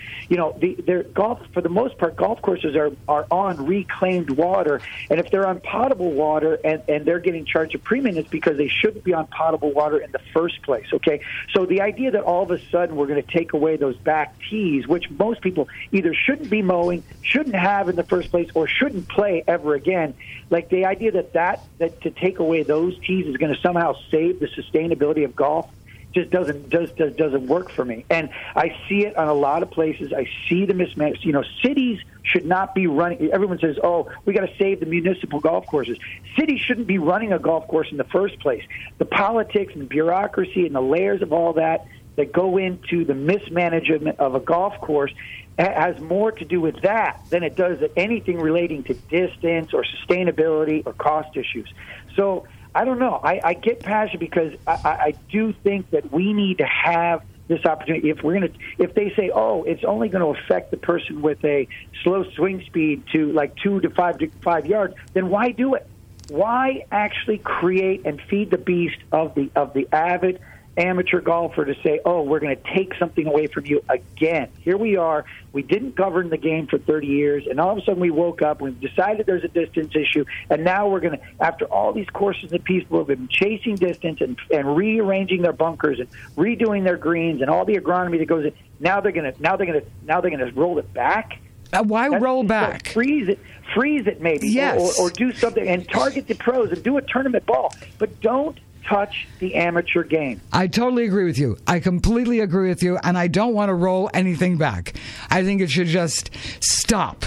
Golf, for the most part, golf courses are on reclaimed water, and if they're on potable water and they're getting charged a premium, it's because they shouldn't be on potable water in the first place. Okay, so the idea that all of a sudden we're going to take away those back tees, which most people either shouldn't be mowing, shouldn't have in the first place, or shouldn't play ever again. Like the idea that to take away those tees is going to somehow save the sustainability of golf just doesn't work for me. And I see it on a lot of places. I see the mismanagement. Cities should not be running. Everyone says, we got to save the municipal golf courses. Cities shouldn't be running a golf course in the first place. The politics and bureaucracy and the layers of all that go into the mismanagement of a golf course has more to do with that than it does anything relating to distance or sustainability or cost issues. So I don't know. I get passionate because I do think that we need to have this opportunity. If they say, it's only going to affect the person with a slow swing speed to like 2 to 5 yards, then why do it? Why actually create and feed the beast of the avid amateur golfer to say, we're going to take something away from you again. Here we are. We didn't govern the game for 30 years, and all of a sudden we woke up, we've decided there's a distance issue, and now we're going to, after all these courses that people have been chasing distance and rearranging their bunkers and redoing their greens and all the agronomy that goes in, now they're going to roll it back. Why roll back? Freeze it maybe. Yes. Or do something and target the pros and do a tournament ball, but don't touch the amateur game. I totally agree with you. I completely agree with you, and I don't want to roll anything back. I think it should just stop.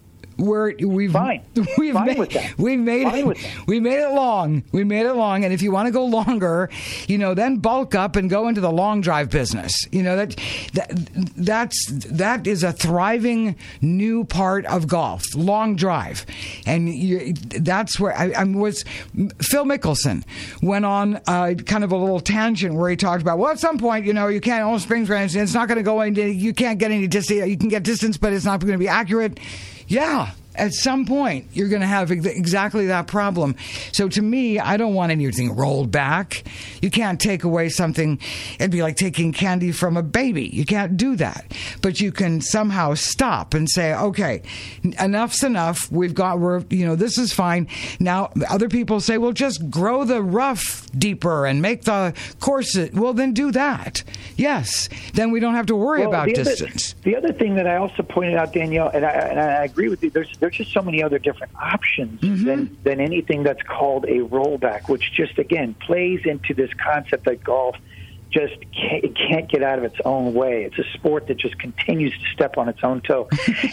We've made it long. We made it long, and if you want to go longer, then bulk up and go into the long drive business. That is a thriving new part of golf, long drive, and that's where I was. Phil Mickelson went on kind of a little tangent where he talked about, at some point, you can't own springs, it's not going to go into, you can't get any distance, you can get distance, but it's not going to be accurate. Yeah, At some point, you're going to have exactly that problem. So to me, I don't want anything rolled back. You can't take away something. It'd be like taking candy from a baby. You can't do that. But you can somehow stop and say, okay, enough's enough. This is fine. Now, other people say, well, just grow the rough deeper and make the courses. Well, then do that. Yes. Then we don't have to worry about distance. The other thing that I also pointed out, Danielle, and I agree with you, there's just so many other different options than anything that's called a rollback, which just, again, plays into this concept that golf just can't get out of its own way. It's a sport that just continues to step on its own toe,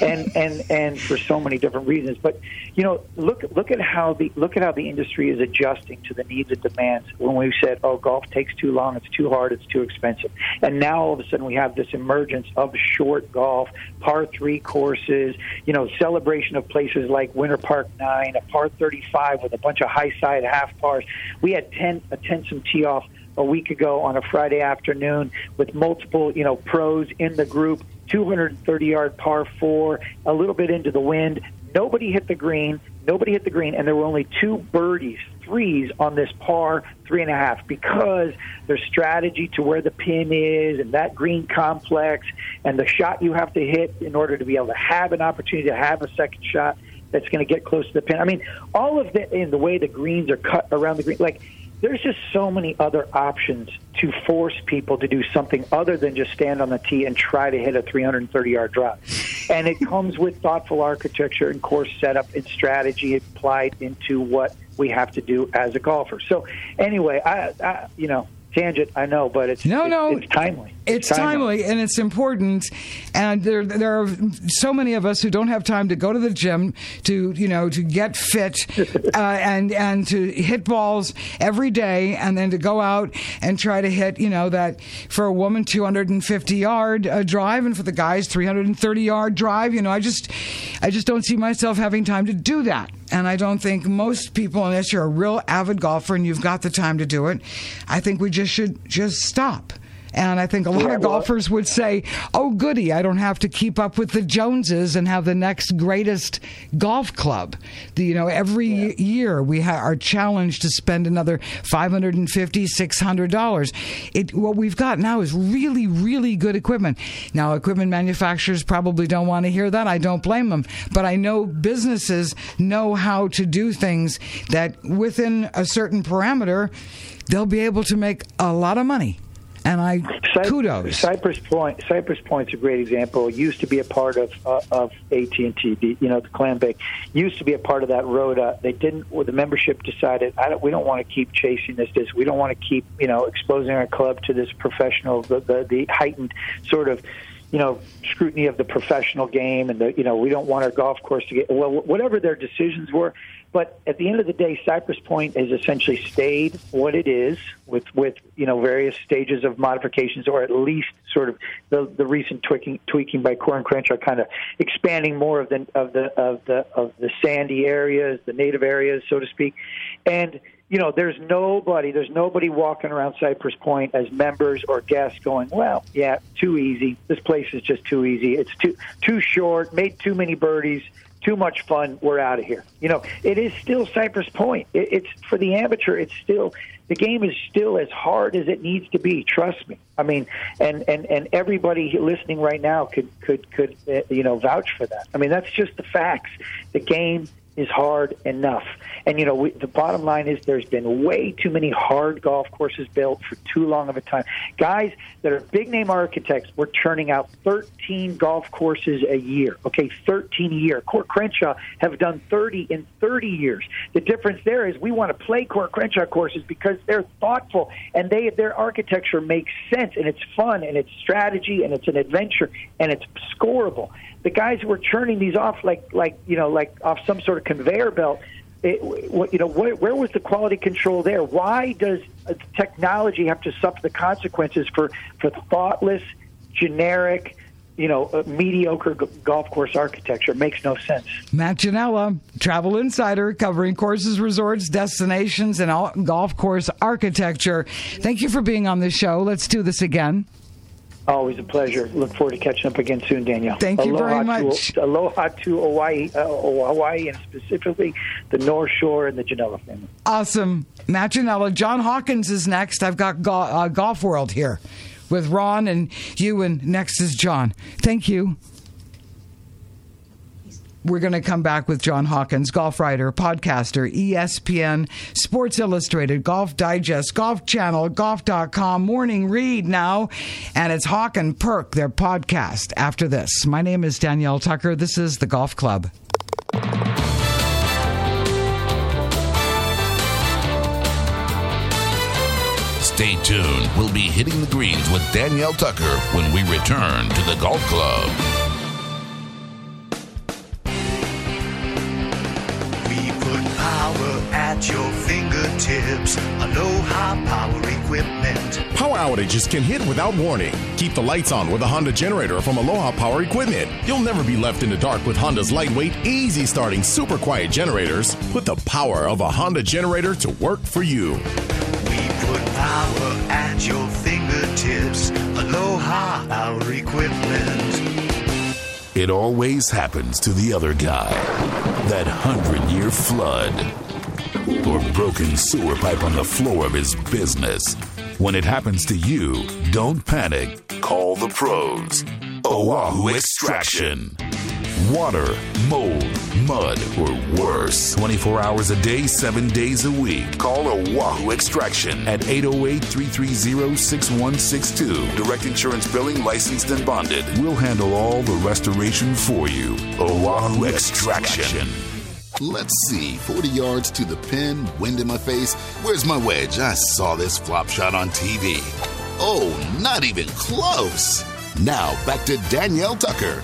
and for so many different reasons. But look at how the industry is adjusting to the needs and demands. When we said, "Oh, golf takes too long, it's too hard, it's too expensive," and now all of a sudden we have this emergence of short golf, par 3 courses. Celebration of places like Winter Park 9, a par 35 with a bunch of high side half pars. We had a 10-some tee off a week ago on a Friday afternoon with multiple, pros in the group, 230-yard par 4, a little bit into the wind. Nobody hit the green, and there were only 2 birdies, 3s on this par 3.5 because their strategy to where the pin is and that green complex and the shot you have to hit in order to be able to have an opportunity to have a second shot that's going to get close to the pin. I mean, all of it in the way the greens are cut around the green, there's just so many other options to force people to do something other than just stand on the tee and try to hit a 330-yard drive. And it comes with thoughtful architecture and course setup and strategy applied into what we have to do as a golfer. So anyway, tangent, I know, but it's timely. It's timely and it's important. And there are so many of us who don't have time to go to the gym to get fit and to hit balls every day, and then to go out and try to hit that, for a woman, 250-yard drive, and for the guys 330-yard drive. I just don't see myself having time to do that. And I don't think most people, unless you're a real avid golfer and you've got the time to do it, I think we should stop. And I think a lot of golfers would say, oh, goody, I don't have to keep up with the Joneses and have the next greatest golf club. Every year we are challenged to spend another $550, $600. What we've got now is really, really good equipment. Now, equipment manufacturers probably don't want to hear that. I don't blame them. But I know businesses know how to do things that within a certain parameter, they'll be able to make a lot of money. And kudos. Cypress Point's a great example. It used to be a part of AT&T, the Clam Bake. Used to be a part of that Rhoda. They didn't. Well, the membership decided we don't want to keep chasing this. We don't want to keep exposing our club to this professional, the heightened sort of scrutiny of the professional game, and we don't want our golf course to get whatever their decisions were. But at the end of the day, Cypress Point has essentially stayed what it is, with various stages of modifications, or at least sort of the recent tweaking by Corin Crenshaw, kind of expanding more of the sandy areas, the native areas, so to speak. And there's nobody walking around Cypress Point as members or guests going, well, yeah, too easy. This place is just too easy. It's too short. Made too many birdies. Too much fun. We're out of here. It is still Cypress Point. It's for the amateur. It's still, the game is still as hard as it needs to be. Trust me. I mean, and everybody listening right now could vouch for that. I mean, that's just the facts. The game is hard enough. And, the bottom line is there's been way too many hard golf courses built for too long of a time. Guys that are big-name architects were churning out 13 golf courses a year. Okay, 13 a year. Court Crenshaw have done 30 in 30 years. The difference there is we want to play Court Crenshaw courses because they're thoughtful and their architecture makes sense, and it's fun, and it's strategy, and it's an adventure, and it's scoreable. The guys who are churning these off like off some sort of conveyor belt, where was the quality control there? Why does technology have to suffer the consequences for thoughtless, generic, mediocre golf course architecture? It makes no sense. Matt Ginella, Travel Insider, covering courses, resorts, destinations, and all golf course architecture. Thank you for being on this show. Let's do this again. Always a pleasure. Look forward to catching up again soon, Danielle. Thank you very much. Aloha to Hawaii, and specifically the North Shore and the Janela family. Awesome. Matt Janela. John Hawkins is next. I've got Golf World here with Ron and you, and next is John. Thank you. We're going to come back with John Hawkins, golf writer, podcaster, ESPN, Sports Illustrated, Golf Digest, Golf Channel, Golf.com, Morning Read now, and it's Hawk and Perk, their podcast, after this. My name is Danielle Tucker. This is The Golf Club. Stay tuned. We'll be hitting the greens with Danielle Tucker when we return to The Golf Club. At your fingertips, Aloha Power Equipment. Power outages can hit without warning. Keep the lights on with a Honda generator from Aloha Power Equipment. You'll never be left in the dark with Honda's lightweight, easy starting, super quiet generators. Put the power of a Honda generator to work for you. We put power at your fingertips, Aloha Power Equipment. It always happens to the other guy. That 100-year flood. Or broken sewer pipe on the floor of his business. When it happens to you, don't panic. Call the pros. Oahu Extraction. Water, mold, mud, or worse. 24 hours a day, 7 days a week. Call Oahu Extraction at 808-330-6162. Direct insurance billing, licensed and bonded. We'll handle all the restoration for you. Oahu Extraction. Let's see, 40 yards to the pin, wind in my face. Where's my wedge? I saw this flop shot on TV. Oh, not even close. Now, back to Danielle Tucker.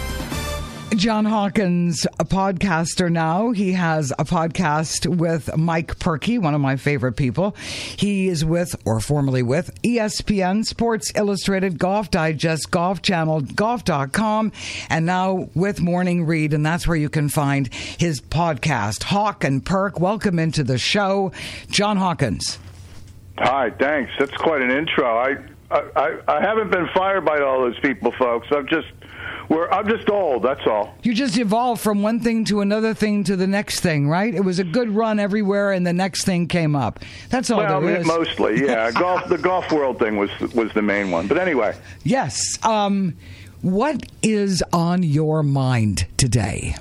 John Hawkins, a podcaster now. He has a podcast with Mike Perky, one of my favorite people. He is with, or formerly with, ESPN, Sports Illustrated, Golf Digest, Golf Channel, Golf.com, and now with Morning Read, and that's where you can find his podcast, Hawk and Perk. Welcome into the show, John Hawkins. Hi, thanks. That's quite an intro. I haven't been fired by all those people, folks. I'm just old, that's all. You just evolved from one thing to another thing to the next thing, right? It was a good run everywhere, and the next thing came up. That's all there is. Mostly, yeah. The Golf World thing was the main one. But anyway. Yes. What is on your mind today?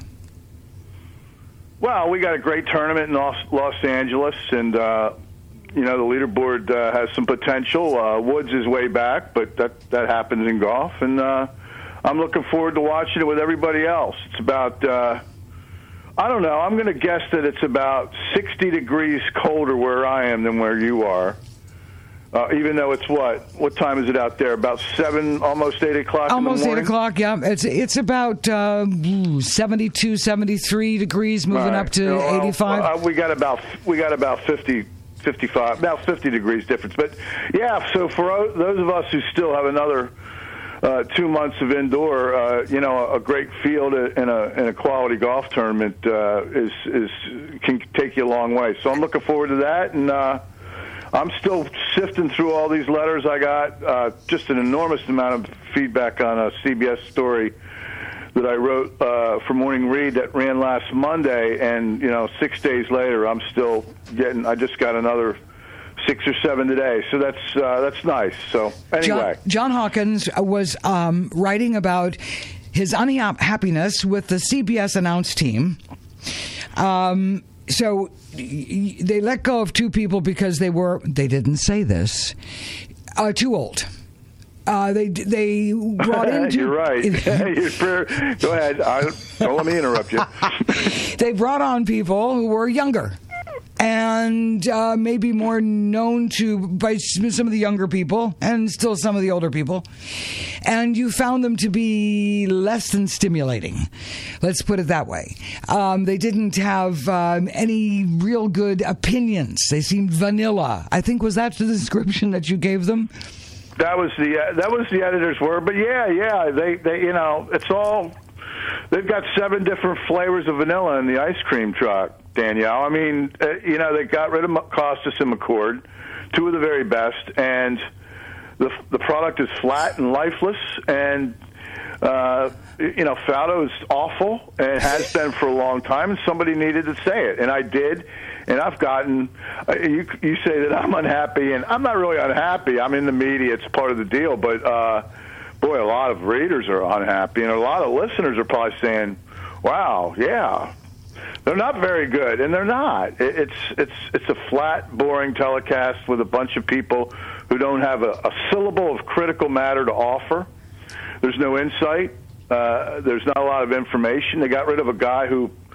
Well, we got a great tournament in Los Angeles, and the leaderboard has some potential. Woods is way back, but that happens in golf, and I'm looking forward to watching it with everybody else. It's about, I don't know, I'm going to guess that it's about 60 degrees colder where I am than where you are. Even though it's what time is it out there? About 7, almost 8 o'clock almost in the morning? 8 o'clock, yeah. It's about 72, 73 degrees, moving up to 85. We got about 50, 55, about 50 degrees difference. But, yeah, so for those of us who still have another 2 months of indoor, a great field in a quality golf tournament can take you a long way. So I'm looking forward to that, and I'm still sifting through all these letters. I got just an enormous amount of feedback on a CBS story that I wrote for Morning Read that ran last Monday, and 6 days later, I'm still getting. I just got another 6 or 7 today, so that's nice. So anyway, John Hawkins was writing about his unhappiness with the CBS announce team. So they let go of 2 people because they didn't say this, too old. They brought in. You're right. Go ahead. Don't let me interrupt you. They brought on people who were younger and maybe more known by some of the younger people and still some of the older people. And you found them to be less than stimulating. Let's put it that way. They didn't have any real good opinions. They seemed vanilla. I think, was that the description that you gave them? That was the editor's word. But yeah, they it's all. They've got 7 different flavors of vanilla in the ice cream truck, Danielle. I mean, they got rid of Costas and McCord, 2 of the very best, and the product is flat and lifeless, and Faudo is awful and has been for a long time, and somebody needed to say it, and I did. And I've gotten, you say that I'm unhappy, and I'm not really unhappy. I'm in the media. It's part of the deal. But, boy, a lot of readers are unhappy, and a lot of listeners are probably saying, wow, yeah, they're not very good. And they're not. It's a flat, boring telecast with a bunch of people who don't have a syllable of critical matter to offer. There's no insight. There's not a lot of information. They got rid of a guy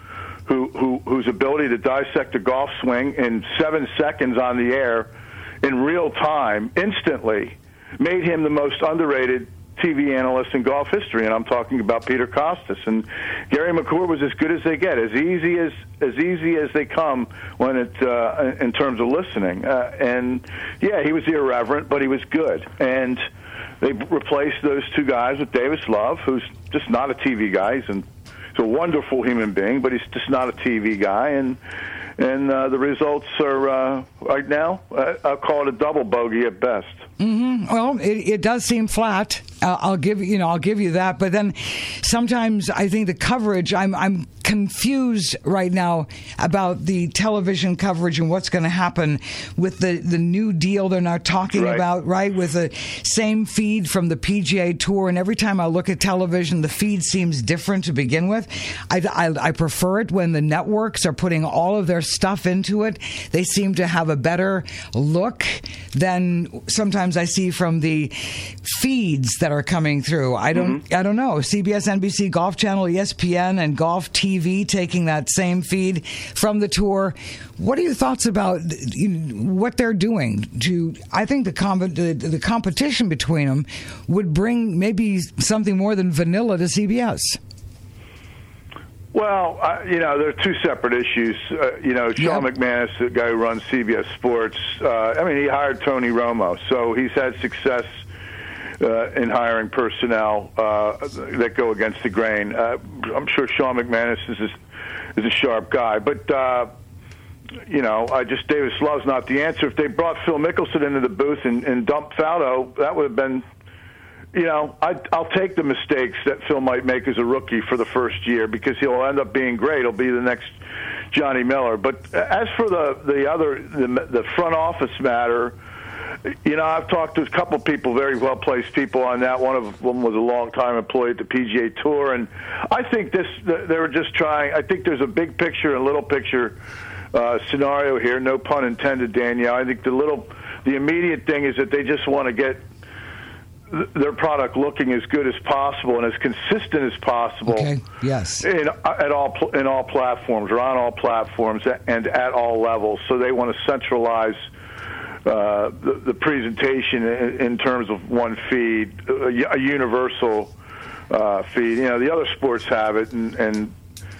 whose ability to dissect a golf swing in 7 seconds on the air in real time, instantly, made him the most underrated TV analyst in golf history, and I'm talking about Peter Kostis. And Gary McClure was as good as they get, as easy as they come when it in terms of listening. And yeah, he was irreverent, but he was good. And they replaced those two guys with Davis Love, who's just not a TV guy. He's a wonderful human being, but he's just not a TV guy, and the results are right now. I'll call it a double bogey at best. Mm-hmm. Well, it does seem flat. I'll give you that. But then sometimes I think the coverage. I'm confused right now about the television coverage and what's going to happen with the new deal they're now talking about. Right, with the same feed from the PGA Tour, and every time I look at television, the feed seems different to begin with. I prefer it when the networks are putting all of their stuff into it. They seem to have a better look than sometimes I see from the feeds that are coming through. I don't know. CBS, NBC, Golf Channel, ESPN, and Golf TV taking that same feed from the tour. What are your thoughts about what they're doing? I think the competition between them would bring maybe something more than vanilla to CBS. Well, there are two separate issues. Sean McManus, the guy who runs CBS Sports, he hired Tony Romo, so he's had success in hiring personnel that go against the grain. I'm sure Sean McManus is a sharp guy, but Davis Love's not the answer. If they brought Phil Mickelson into the booth and dumped Faudo, that would have been. I'll take the mistakes that Phil might make as a rookie for the first year because he'll end up being great. He'll be the next Johnny Miller. But as for the front office matter, I've talked to a couple people, very well-placed people on that. One of them was a long-time employee at the PGA Tour, and I think they were just trying. I think there's a big picture and little picture scenario here. No pun intended, Danielle. I think the immediate thing is that they just want to get their product looking as good as possible and as consistent as possible. Okay. Yes. In all platforms, or on all platforms, and at all levels. So they want to centralize the presentation in terms of one feed, a universal feed. The other sports have it, and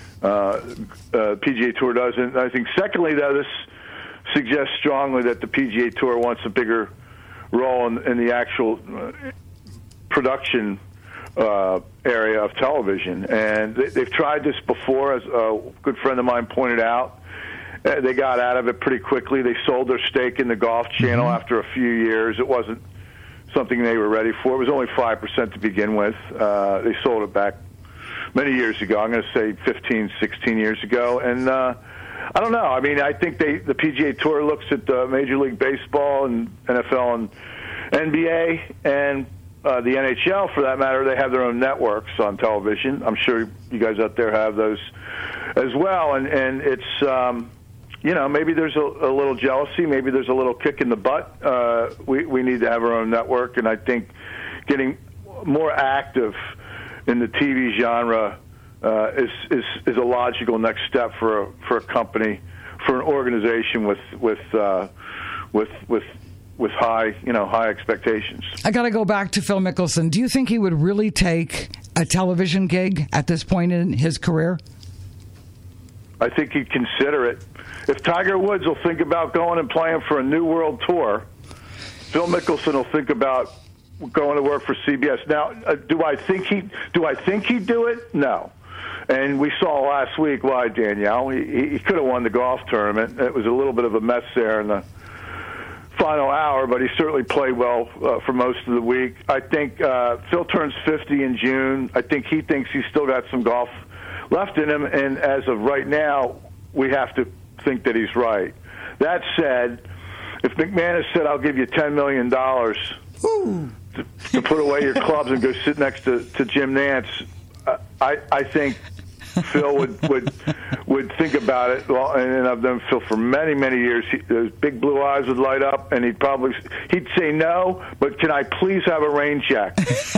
PGA Tour doesn't. I think, secondly, though, this suggests strongly that the PGA Tour wants a bigger role in the actual production area of television. And they've tried this before, as a good friend of mine pointed out. They got out of it pretty quickly. They sold their stake in the Golf Channel after a few years. It wasn't something they were ready for. It was only 5% to begin with. They sold it back many years ago. I'm going to say 15, 16 years ago. And I don't know. I mean, I think the PGA Tour looks at Major League Baseball and NFL and NBA and the NHL, for that matter. They have their own networks on television. I'm sure you guys out there have those as well. And it's, maybe there's a little jealousy. Maybe there's a little kick in the butt. We need to have our own network. And I think getting more active in the TV genre is a logical next step for a company, for an organization with high expectations. I got to go back to Phil Mickelson. Do you think he would really take a television gig at this point in his career? I think he'd consider it. If Tiger Woods will think about going and playing for a New World Tour, Phil Mickelson will think about going to work for CBS. Now, do I think he'd do it? No. And we saw last week why, Danielle. He could have won the golf tournament. It was a little bit of a mess there in the final hour, but he certainly played well for most of the week. I think Phil turns 50 in June. I think he thinks he's still got some golf left in him, and as of right now, we have to think that he's right. That said, if McManus said, I'll give you $10 million to put away your clubs and go sit next to Jim Nantz, I think Phil would think about it. Well, and I've known Phil for many, many years. Those big blue eyes would light up, and he'd say no, but can I please have a rain check?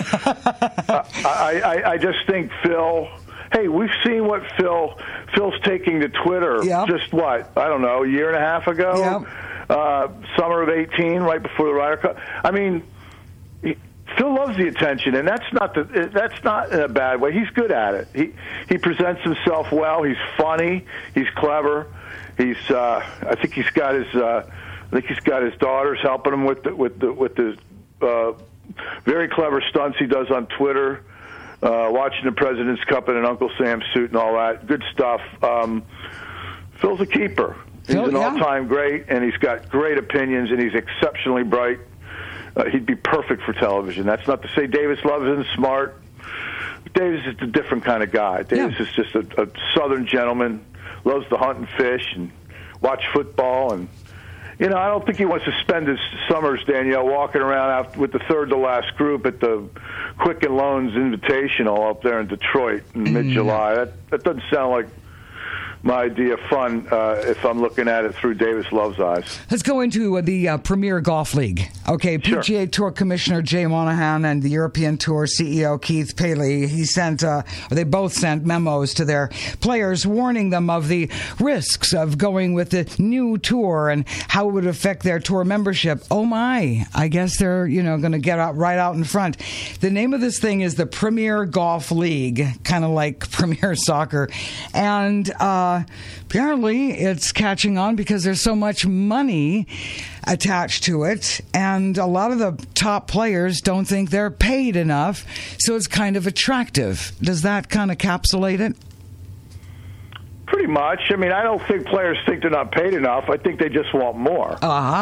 I just think Phil. Hey, we've seen what Phil's taking to Twitter. Yep. Just what, I don't know, a year and a half ago. Yep. Summer of 18, right before the Ryder Cup. I mean, Phil loves the attention, and that's not in a bad way. He's good at it. He presents himself well. He's funny. He's clever. I think he's got his daughters helping him with the very clever stunts he does on Twitter. Watching the President's Cup in an Uncle Sam suit and all that. Good stuff. Phil's a keeper. He's an all-time great, and he's got great opinions, and he's exceptionally bright. He'd be perfect for television. That's not to say Davis Love isn't smart. Davis is a different kind of guy. Davis is just a Southern gentleman, loves to hunt and fish and watch football. And, I don't think he wants to spend his summers, Danielle, walking around out with the third-to-last group at the Quicken Loans Invitational up there in Detroit in mid-July. That doesn't sound like my idea of fun if I'm looking at it through Davis Love's eyes. Let's go into the Premier Golf League. Okay, PGA Sure. Tour Commissioner Jay Monahan and the European Tour CEO Keith Paley, they both sent memos to their players warning them of the risks of going with the new tour and how it would affect their tour membership. Oh my, I guess they're, going to get right out in front. The name of this thing is the Premier Golf League, kind of like Premier Soccer. And apparently it's catching on because there's so much money attached to it, and a lot of the top players don't think they're paid enough, so it's kind of attractive. Does that kind of encapsulate it? Pretty much. I mean, I don't think players think they're not paid enough. I think they just want more.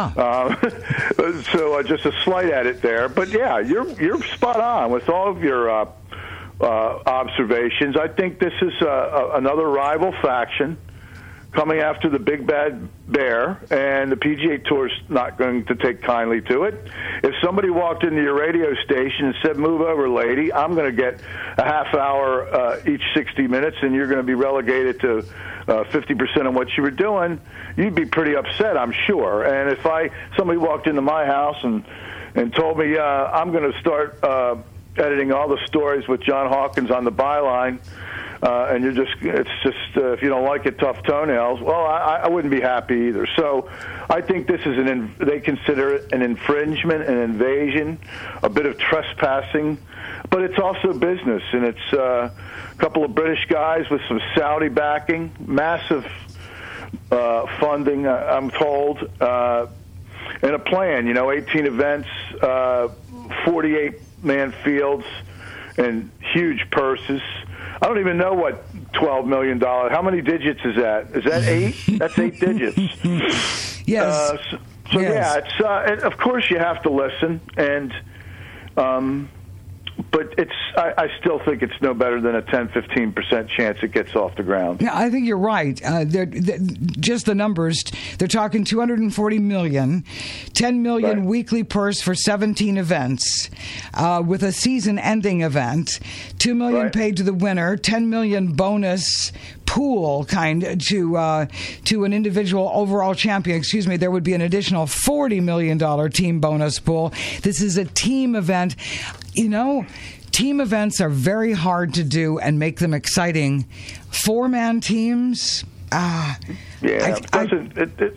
So just a slight edit there. But, yeah, you're spot on with all of your observations. I think this is another rival faction coming after the big bad bear, and the PGA Tour's not going to take kindly to it. If somebody walked into your radio station and said, "Move over, lady, I'm going to get a half hour each 60 minutes, and you're going to be relegated to 50% of what you were doing," you'd be pretty upset, I'm sure. And if somebody walked into my house and told me, "I'm going to start editing all the stories with John Hawkins on the byline," and it's just if you don't like it, tough toenails. Well, I wouldn't be happy either. So I think this is they consider it an infringement, an invasion, a bit of trespassing, but it's also business, and it's a couple of British guys with some Saudi backing, massive funding, I'm told, and a plan. 18 events, 48-man fields, and huge purses. I don't even know what $12 million. How many digits is that? Is that 8? That's 8 digits. Yes. So yes. Yeah, it's of course you have to listen, and but I still think it's no better than a 10-15% chance it gets off the ground. Yeah, I think you're right. Just the numbers, they're talking $240 million, $10 million weekly purse for 17 events, with a season-ending event, $2 million paid to the winner, $10 million bonus pool to an individual overall champion. Excuse me, there would be an additional $40 million team bonus pool. This is a team event. Team events are very hard to do and make them exciting. 4-man teams. I'm going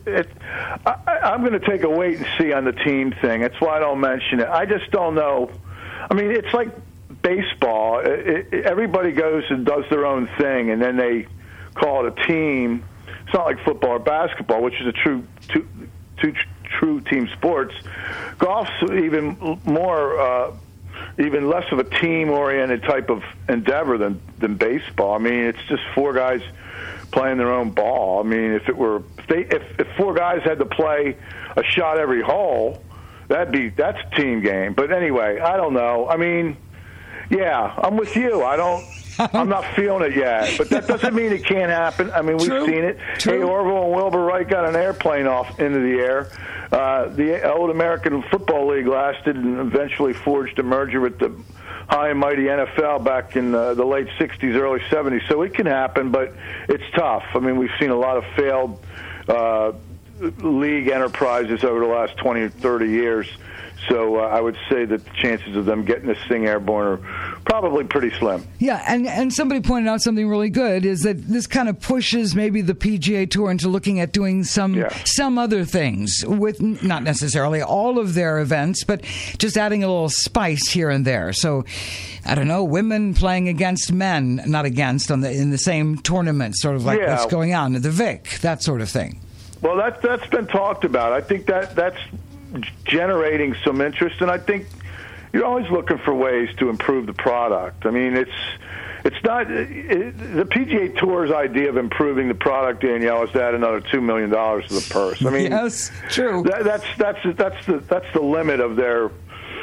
to take a wait and see on the team thing. That's why I don't mention it. I just don't know. I mean, it's like baseball. Everybody goes and does their own thing, and then they call it a team. It's not like football or basketball, which is a true team sports. Golf's even more. Even less of a team-oriented type of endeavor than baseball. I mean, it's just 4 guys playing their own ball. I mean, if 4 guys had to play a shot every hole, that's a team game. But anyway, I don't know. I mean, yeah, I'm with you. I'm not feeling it yet, but that doesn't mean it can't happen. I mean, we've seen it. True. Hey, Orville and Wilbur Wright got an airplane off into the air. The old American Football League lasted and eventually forged a merger with the high and mighty NFL back in the late 60s, early 70s. So it can happen, but it's tough. I mean, we've seen a lot of failed league enterprises over the last 20 or 30 years. So I would say that the chances of them getting this thing airborne are probably pretty slim. Yeah, and somebody pointed out something really good, is that this kind of pushes maybe the PGA Tour into looking at doing some other things with not necessarily all of their events, but just adding a little spice here and there. So, I don't know, women playing against men, not against, in the same tournament, sort of like what's going on at the Vic, that sort of thing. Well, that's been talked about. I think that's generating some interest, and I think you're always looking for ways to improve the product. I mean, it's not the PGA Tour's idea of improving the product, Danielle, is to add another $2 million to the purse. I mean, yes, true. That's the limit of their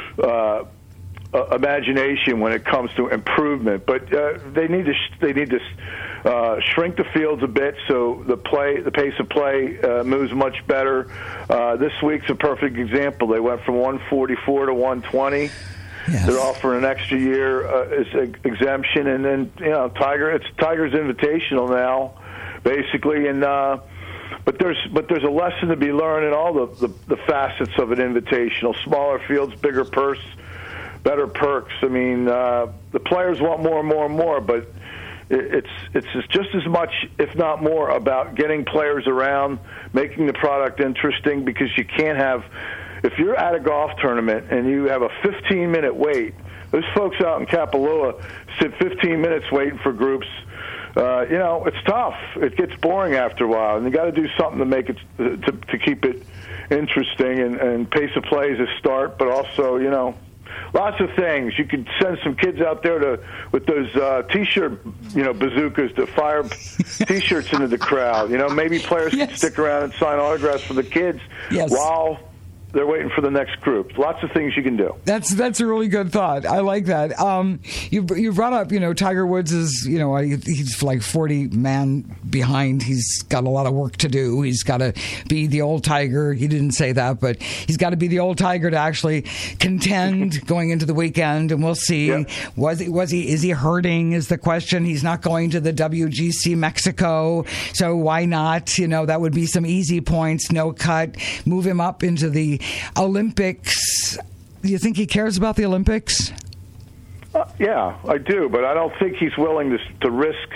imagination when it comes to improvement. But they need to shrink the fields a bit so the pace of play moves much better. This week's a perfect example. They went from 144 to 120. Yes. They're offering an extra year as exemption, and then it's Tiger's Invitational now, basically, and but there's a lesson to be learned in all the facets of an Invitational: smaller fields, bigger purse, better perks. I mean, the players want more and more and more, but it's just as much, if not more, about getting players around, making the product interesting, because you can't have, if you're at a golf tournament and you have a 15-minute wait, those folks out in Kapalua sit 15 minutes waiting for groups. It's tough. It gets boring after a while, and you got to do something to make it to keep it interesting, and pace of play is a start, but also, lots of things. You could send some kids out there with those T-shirt, bazookas to fire T-shirts into the crowd. Maybe players can stick around and sign autographs for the kids while they're waiting for the next group. Lots of things you can do. That's a really good thought. I like that. You brought up, Tiger Woods is, he's like 40 man behind. He's got a lot of work to do. He's got to be the old Tiger. He didn't say that, but he's got to be the old Tiger to actually contend going into the weekend, and we'll see. Yep. Is he hurting is the question. He's not going to the WGC Mexico, so why not? That would be some easy points, no cut, move him up into the Olympics. Do you think he cares about the Olympics? Yeah, I do, but I don't think he's willing to risk.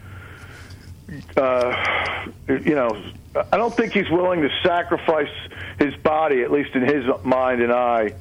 I don't think he's willing to sacrifice his body, at least in his mind and eye,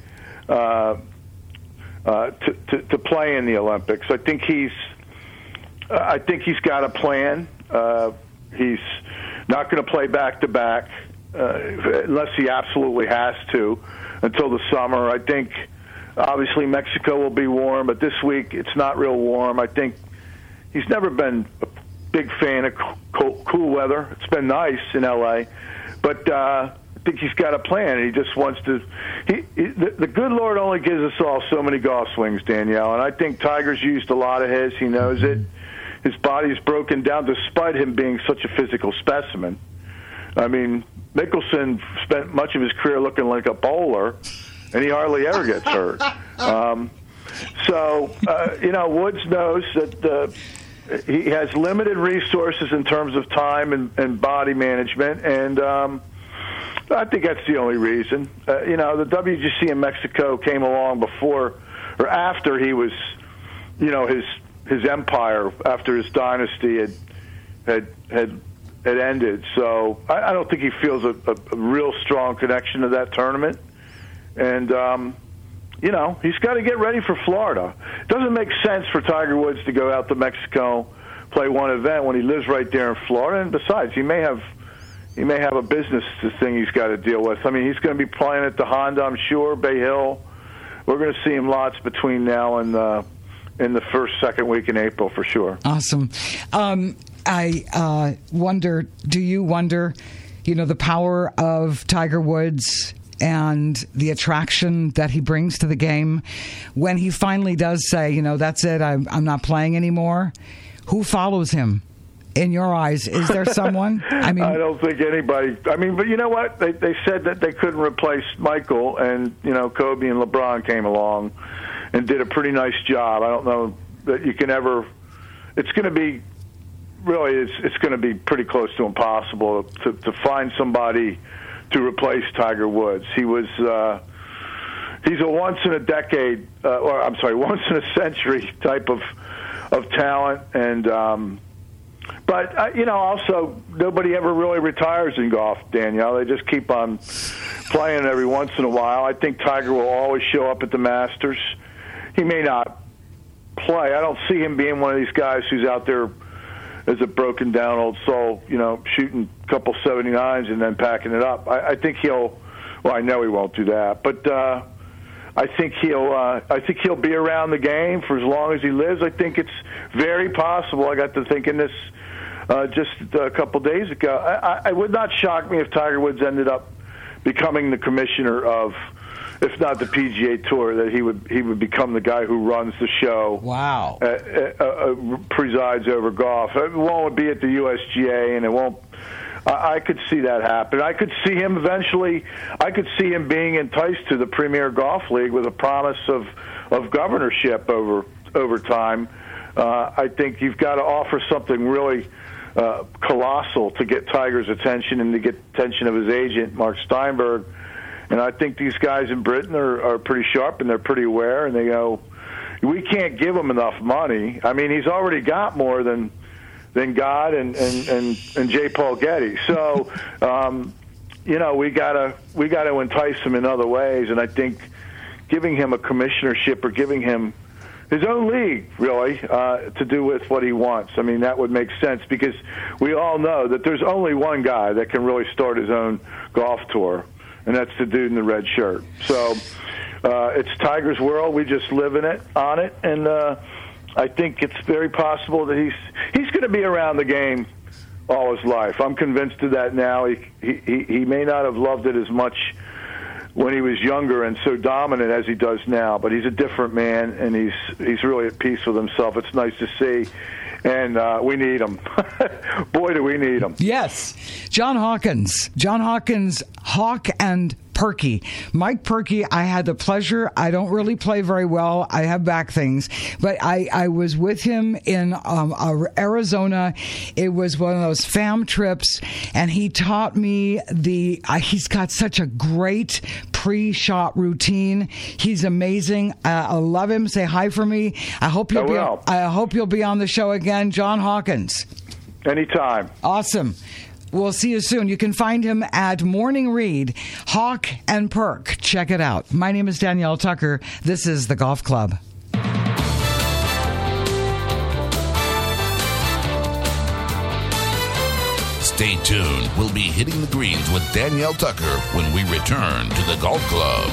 to play in the Olympics. I think he's got a plan. He's not going to play back-to-back. Unless he absolutely has to, until the summer. I think, obviously, Mexico will be warm, but this week it's not real warm. I think he's never been a big fan of cool weather. It's been nice in L.A., but I think he's got a plan. He just wants to. The good Lord only gives us all so many golf swings, Danielle, and I think Tiger's used a lot of his. He knows it. His body's broken down, despite him being such a physical specimen. I mean, Mickelson spent much of his career looking like a bowler, and he hardly ever gets hurt. Woods knows that he has limited resources in terms of time and body management, and I think that's the only reason. The WGC in Mexico came along before or after he was, his empire, after his dynasty had ended. So I don't think he feels a real strong connection to that tournament. And, he's got to get ready for Florida. It doesn't make sense for Tiger Woods to go out to Mexico, play one event when he lives right there in Florida. And besides, he may have a business thing he's got to deal with. I mean, he's going to be playing at the Honda, I'm sure, Bay Hill. We're going to see him lots between now and in the second week in April for sure. Awesome. I wonder, do you wonder, the power of Tiger Woods and the attraction that he brings to the game. When he finally does say, that's it, I'm not playing anymore, who follows him? In your eyes, is there someone? I don't think anybody. But you know what? They said that they couldn't replace Michael, and Kobe and LeBron came along and did a pretty nice job. I don't know that you can ever. It's going to be really. It's going to be pretty close to impossible to find somebody to replace Tiger Woods. He was. He's a once in a decade, once in a century type of talent, and. But, also, nobody ever really retires in golf, Danielle. They just keep on playing every once in a while. I think Tiger will always show up at the Masters. He may not play. I don't see him being one of these guys who's out there as a broken-down old soul, shooting a couple 79s and then packing it up. I think I know he won't do that. But I think he'll be around the game for as long as he lives. I think it's very possible. I got to thinking this just a couple days ago. I would not shock me if Tiger Woods ended up becoming the commissioner of, if not the PGA Tour, that he would become the guy who runs the show. Wow. Presides over golf. It won't be at the USGA, and it won't. I could see that happen. I could see him eventually. I could see him being enticed to the Premier Golf League with a promise of governorship over time. I think you've got to offer something really colossal to get Tiger's attention and to get attention of his agent, Mark Steinberg. And I think these guys in Britain are pretty sharp and they're pretty aware. And they go, we can't give him enough money. He's already got more than God and J. Paul Getty. So, we gotta entice him in other ways. And I think giving him a commissionership or giving him his own league, really, to do with what he wants. That would make sense because we all know that there's only one guy that can really start his own golf tour, and that's the dude in the red shirt. So it's Tiger's world. We just live on it, and I think it's very possible that he's going to be around the game all his life. I'm convinced of that now. He may not have loved it as much when he was younger and so dominant as he does now, but he's a different man, and he's really at peace with himself. It's nice to see, and we need him. Boy, do we need him. Yes. John Hawkins, Hawk and Perky. Mike Perky, I had the pleasure. I don't really play very well. I have back things. But I was with him in Arizona. It was one of those fam trips, and he taught me he's got such a great pre-shot routine. He's amazing. I love him. Say hi for me. I hope you'll be on the show again. John Hawkins. Anytime. Awesome. We'll see you soon. You can find him at Morning Read, Hawk and Perk. Check it out. My name is Danielle Tucker. This is The Golf Club. Stay tuned. We'll be hitting the greens with Danielle Tucker when we return to The Golf Club.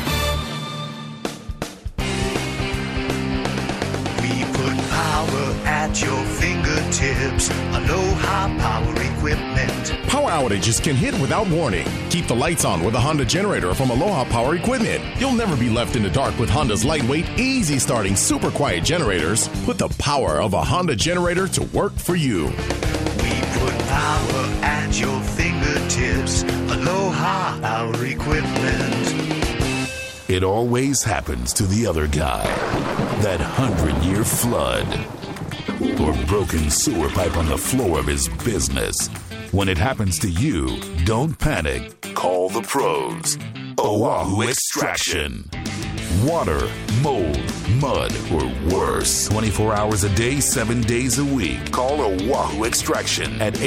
We put power at your fingertips. Aloha Power Equipment. Power outages can hit without warning. Keep the lights on with a Honda generator from Aloha Power Equipment. You'll never be left in the dark with Honda's lightweight, easy starting, super quiet generators. Put the power of a Honda generator to work for you. We put power at your fingertips. Aloha Power Equipment. It always happens to the other guy. That 100-year flood. Or broken sewer pipe on the floor of his business. When it happens to you, don't panic. Call the pros. Oahu Extraction. Water, mold, mud, or worse. 24 hours a day, 7 days a week. Call Oahu Extraction at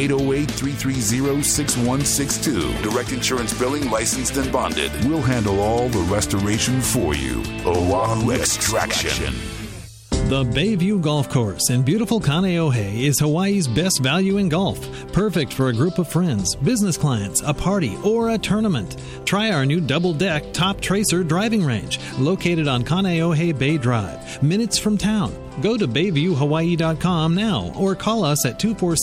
808-330-6162. Direct insurance billing, licensed and bonded. We'll handle all the restoration for you. Oahu Extraction. The Bayview Golf Course in beautiful Kaneohe is Hawaii's best value in golf. Perfect for a group of friends, business clients, a party, or a tournament. Try our new double-deck Top Tracer driving range, located on Kaneohe Bay Drive, minutes from town. Go to BayviewHawaii.com now or call us at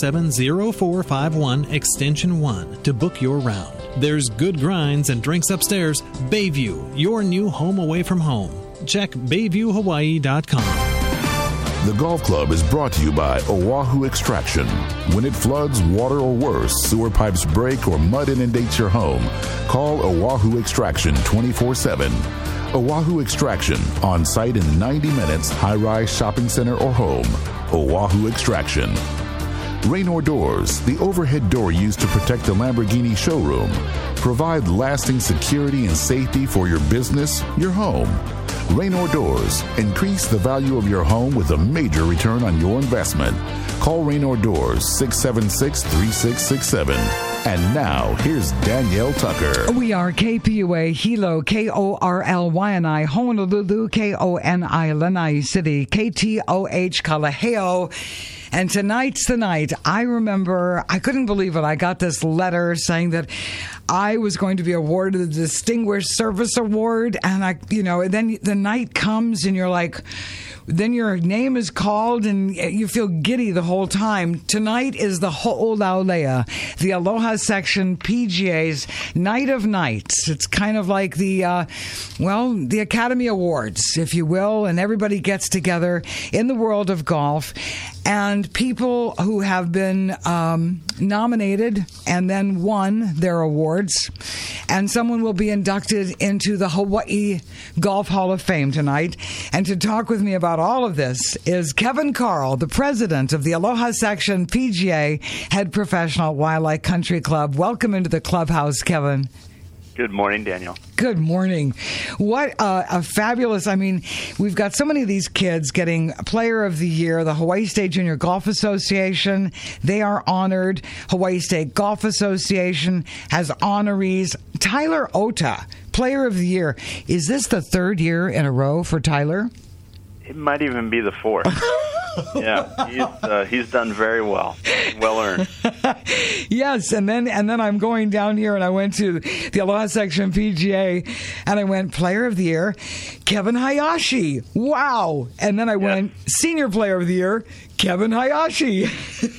247-0451 extension 1 to book your round. There's good grinds and drinks upstairs. Bayview, your new home away from home. Check BayviewHawaii.com. The Golf Club is brought to you by Oahu Extraction. When it floods, water or worse, sewer pipes break, or mud inundates your home, call Oahu Extraction 24/7. Oahu Extraction, on site in 90 minutes, high-rise shopping center or home. Oahu Extraction. Raynor Doors, the overhead door used to protect the Lamborghini showroom. Provide lasting security and safety for your business, your home. Raynor Doors, increase the value of your home with a major return on your investment. Call Raynor Doors 676-3667. And now, here's Danielle Tucker. We are KPUA Hilo, KORLYNI, Honolulu, KONI, Lanai City, KTOH, Kalaheo. And tonight's the night. I remember, I couldn't believe it. I got this letter saying that I was going to be awarded the Distinguished Service Award. And then the night comes and you're like, then your name is called and you feel giddy the whole time. Tonight is the Ho'olaulea, the Aloha Section PGA's Night of Nights. It's kind of like the Academy Awards, if you will, and everybody gets together in the world of golf. And people who have been nominated and then won their awards. And someone will be inducted into the Hawaii Golf Hall of Fame tonight. And to talk with me about all of this is Kevin Carl, the president of the Aloha Section PGA Head Professional at Waialae Country Club. Welcome into the clubhouse, Kevin. Good morning, Daniel. Good morning. What a fabulous, we've got so many of these kids getting Player of the Year, the Hawaii State Junior Golf Association. They are honored. Hawaii State Golf Association has honorees. Tyler Ota, Player of the Year. Is this the third year in a row for Tyler? It might even be the fourth. Yeah, he's done very well. Well earned. Yes, and then I'm going down here, and I went to the Aloha Section PGA, and I went Player of the Year, Kevin Hayashi. Wow! And then I went Senior Player of the Year, Kevin Hayashi.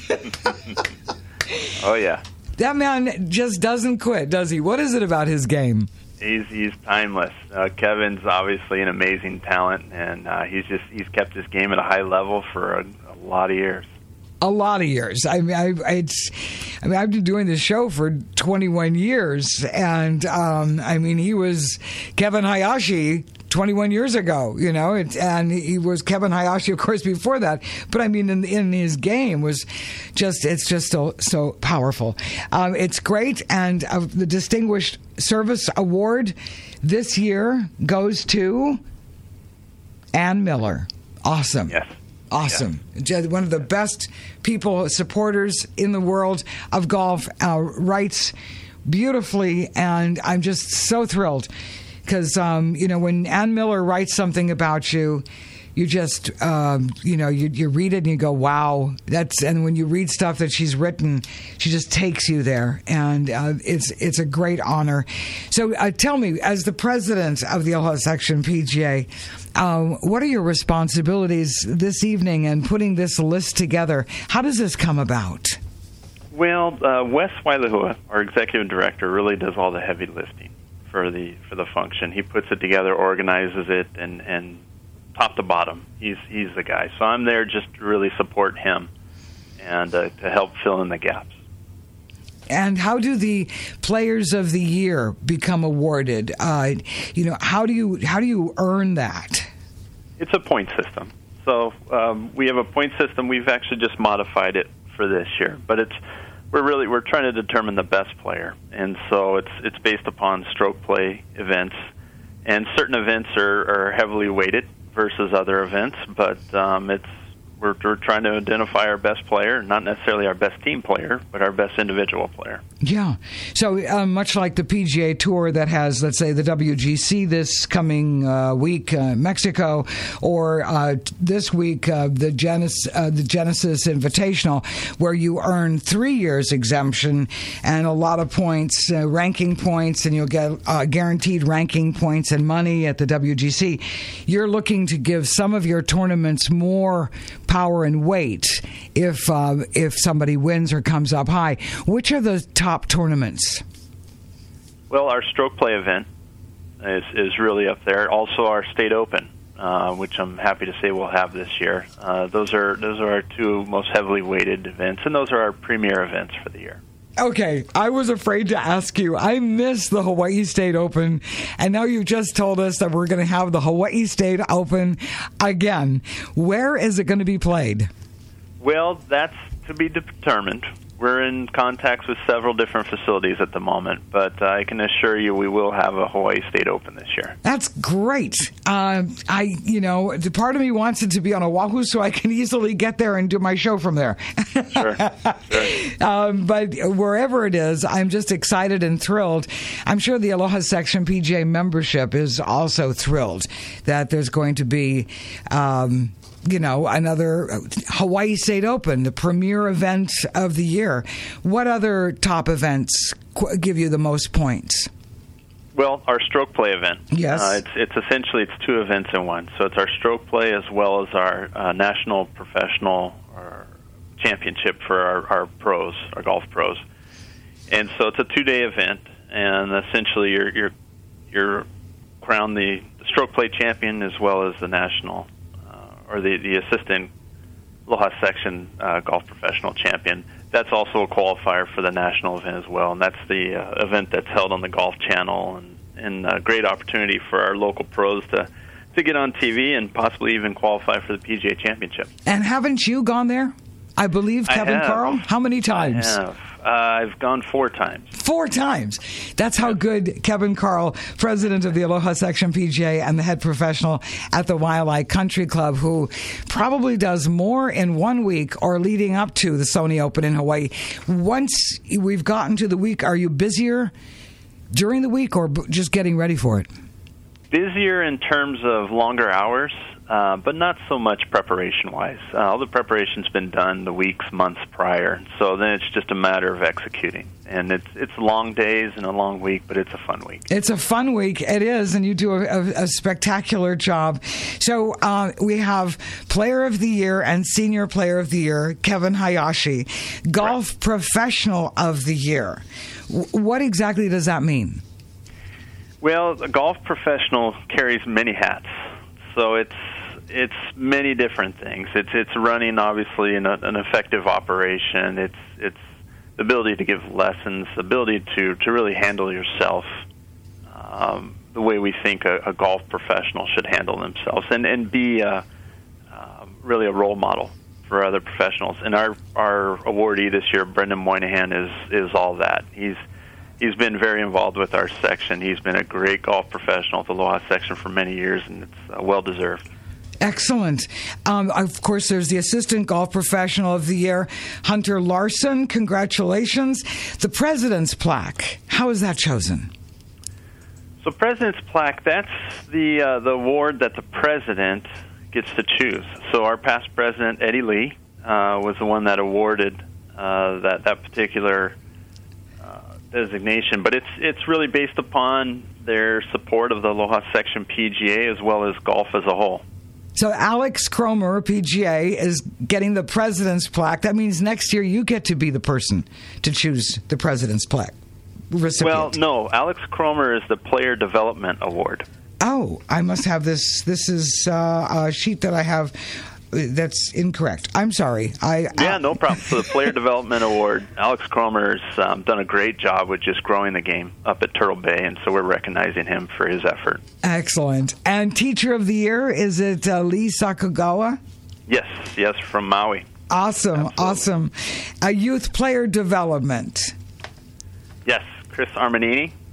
Oh yeah. That man just doesn't quit, does he? What is it about his game? He's timeless. Kevin's obviously an amazing talent, and he's kept his game at a high level for a lot of years. A lot of years. I've been doing this show for 21 years, and he was Kevin Hayashi 21 years ago, and he was Kevin Hayashi, of course, before that. But in his game it's just so powerful. It's great, and the Distinguished Service Award this year goes to Ann Miller. Awesome. Yes. Awesome. Yeah. One of the best supporters in the world of golf, writes beautifully, and I'm just so thrilled. Because, when Ann Miller writes something about you, you just, you read it and you go, wow. And when you read stuff that she's written, she just takes you there. And it's a great honor. So tell me, as the president of the Aloha Section PGA, what are your responsibilities this evening in putting this list together? How does this come about? Well, Wes Wailehua, our executive director, really does all the heavy lifting for the function. He puts it together, organizes it, and top to bottom, he's the guy. So I'm there just to really support him and to help fill in the gaps. And how do the Players of the Year become awarded? How do you earn that? It's a point system. So we have a point system. We've actually just modified it for this year, but we're trying to determine the best player, and so it's based upon stroke play events, and certain events are heavily weighted versus other events, but we're trying to identify our best player, not necessarily our best team player, but our best individual player. Yeah. So much like the PGA Tour that has, let's say, the WGC this coming week, Mexico, or this week, the Genesis Invitational, where you earn 3 years exemption and a lot of points, ranking points, and you'll get guaranteed ranking points and money at the WGC. You're looking to give some of your tournaments more power and weight if somebody wins or comes up high. Which are the top tournaments? Well, our stroke play event is really up there. Also, our State Open, which I'm happy to say we'll have this year. Those are our two most heavily weighted events, and those are our premier events for the year. Okay, I was afraid to ask you. I missed the Hawaii State Open, and now you've just told us that we're going to have the Hawaii State Open again. Where is it going to be played? Well, that's to be determined. We're in contacts with several different facilities at the moment, but I can assure you we will have a Hawaii State Open this year. That's great. The part of me wants it to be on Oahu so I can easily get there and do my show from there. Sure. But wherever it is, I'm just excited and thrilled. I'm sure the Aloha Section PGA membership is also thrilled that there's going to be another Hawaii State Open, the premier event of the year. What other top events give you the most points? Well, our stroke play event. Yes. It's essentially two events in one. So it's our stroke play as well as our national professional championship for our pros, our golf pros. And so it's a 2-day event, and essentially you're crowned the stroke play champion as well as the national or the assistant Aloha Section golf professional champion. That's also a qualifier for the national event as well, and that's the event that's held on the Golf Channel, and a great opportunity for our local pros to get on TV and possibly even qualify for the PGA Championship. And haven't you gone there? I believe Kevin Carl. How many times? I have. I've gone 4 times. 4 times. That's how good Kevin Carl, president of the Aloha Section PGA and the head professional at the Waialae Country Club, who probably does more in 1 week or leading up to the Sony Open in Hawaii. Once we've gotten to the week, are you busier during the week or just getting ready for it? Busier in terms of longer hours, but not so much preparation-wise. All the preparation's been done the weeks, months prior, so then it's just a matter of executing. And it's long days and a long week, but it's a fun week. It's a fun week. It is, and you do a spectacular job. So we have Player of the Year and Senior Player of the Year, Kevin Hayashi. Golf Professional of the Year. What exactly does that mean? Well, a golf professional carries many hats, so it's many different things. It's running, obviously, an effective operation. It's the ability to give lessons, the ability to really handle yourself the way we think a golf professional should handle themselves, and be really a role model for other professionals. And our awardee this year, Brendan Moynihan, is all that. He's been very involved with our section. He's been a great golf professional at the Aloha Section for many years, and it's well-deserved. Excellent. Of course, there's the Assistant Golf Professional of the Year, Hunter Larson. Congratulations. The President's Plaque, how is that chosen? So President's Plaque, that's the award that the President gets to choose. So our past President, Eddie Lee, was the one that awarded that particular designation, but it's really based upon their support of the Aloha Section PGA as well as golf as a whole. So Alex Cromer, PGA, is getting the President's Plaque. That means next year you get to be the person to choose the President's Plaque recipient. Well, no. Alex Cromer is the Player Development Award. Oh, I must have this. This is a sheet that I have that's incorrect. I'm sorry. No problem. So the Player Development Award, Alex Cromer's done a great job with just growing the game up at Turtle Bay, and so we're recognizing him for his effort. Excellent. And Teacher of the Year, is it Lee Sakugawa? Yes, from Maui. Awesome, Absolutely. Awesome. Youth Player Development. Yes, Chris Armanini.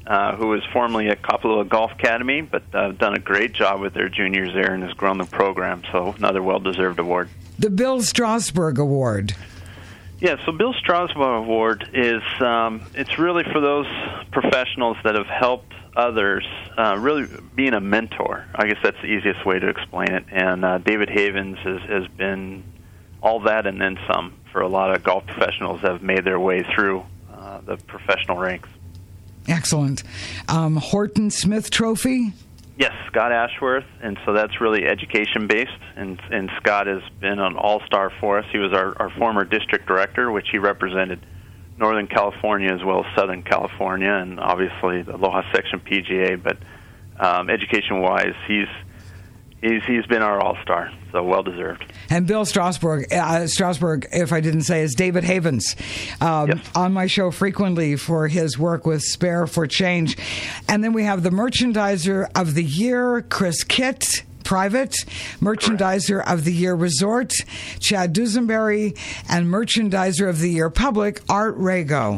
who was formerly at Kapalua Golf Academy, but done a great job with their juniors there and has grown the program. So another well-deserved award. The Bill Strasberg Award. Yeah, so Bill Strasberg Award is it's really for those professionals that have helped others, really being a mentor. I guess that's the easiest way to explain it. And David Havens has been all that and then some for a lot of golf professionals that have made their way through the professional ranks. Excellent. Horton Smith Trophy? Yes, Scott Ashworth, and so that's really education-based, and Scott has been an all-star for us. He was our former district director, which he represented Northern California as well as Southern California, and obviously the Aloha Section PGA, but education-wise, he's been our all-star, so well-deserved. And Bill Strasberg, if I didn't say, is David Havens, yes. On my show frequently for his work with Spare for Change. And then we have the Merchandiser of the Year, Chris Kitt, Private, Merchandiser of the Year Resort, Chad Dusenberry, and Merchandiser of the Year Public, Art Rago.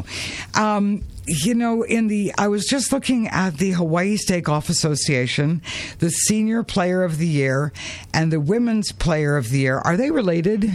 I was just looking at the Hawaii State Golf Association, the Senior Player of the Year, and the Women's Player of the Year. Are they related?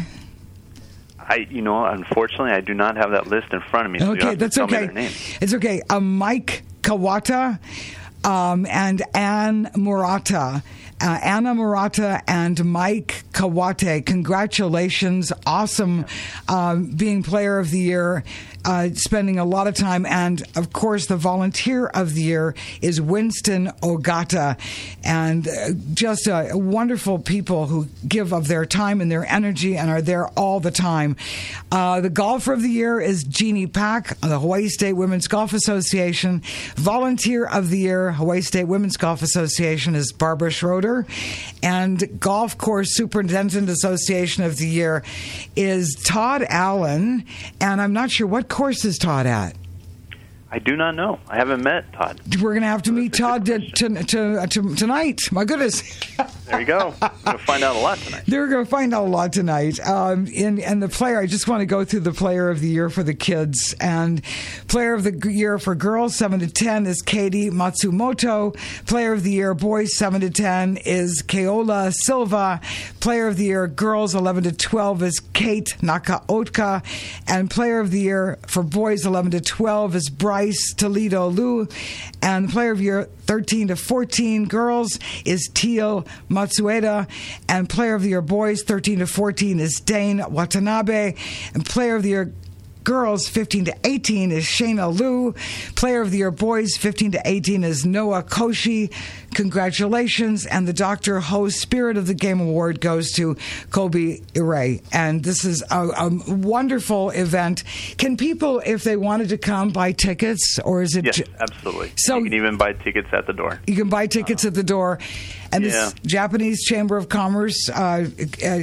Unfortunately, I do not have that list in front of me. So okay, that's okay. It's okay. Mike Kawata and Anne Murata. Anna Murata and Mike Kawate, congratulations. Awesome being Player of the Year, spending a lot of time. And, of course, the Volunteer of the Year is Winston Ogata. And just wonderful people who give of their time and their energy and are there all the time. The Golfer of the Year is Jeannie Pack, the Hawaii State Women's Golf Association. Volunteer of the Year, Hawaii State Women's Golf Association, is Barbara Schroeder. And Golf Course Superintendent Association of the Year is Todd Allen. And I'm not sure, what course is Todd at? I do not know. I haven't met Todd. We're going to have to meet Todd tonight. My goodness. There you go. We're going to find out a lot tonight. They're going to find out a lot tonight. And the player, I just want to go through the Player of the Year for the kids. And Player of the Year for girls, 7 to 10, is Katie Matsumoto. Player of the Year boys, 7 to 10, is Keola Silva. Player of the Year girls, 11 to 12, is Kate Nakaoka. And Player of the Year for boys, 11 to 12, is Bryce Toledo Lu. And Player of the Year 13 to 14 girls is Teal Matsueda. And Player of the Year boys 13 to 14 is Dane Watanabe. And Player of the Year girls 15 to 18 is Shayna Liu. Player of the Year boys 15 to 18 is Noah Koshi. Congratulations. And the Dr. Ho Spirit of the Game Award goes to Kobe Iray. And this is a wonderful event. Can people, if they wanted to come, buy tickets? Or is it? Yes, absolutely. So you can even buy tickets at the door. You can buy tickets at the door. And this Japanese Chamber of Commerce, what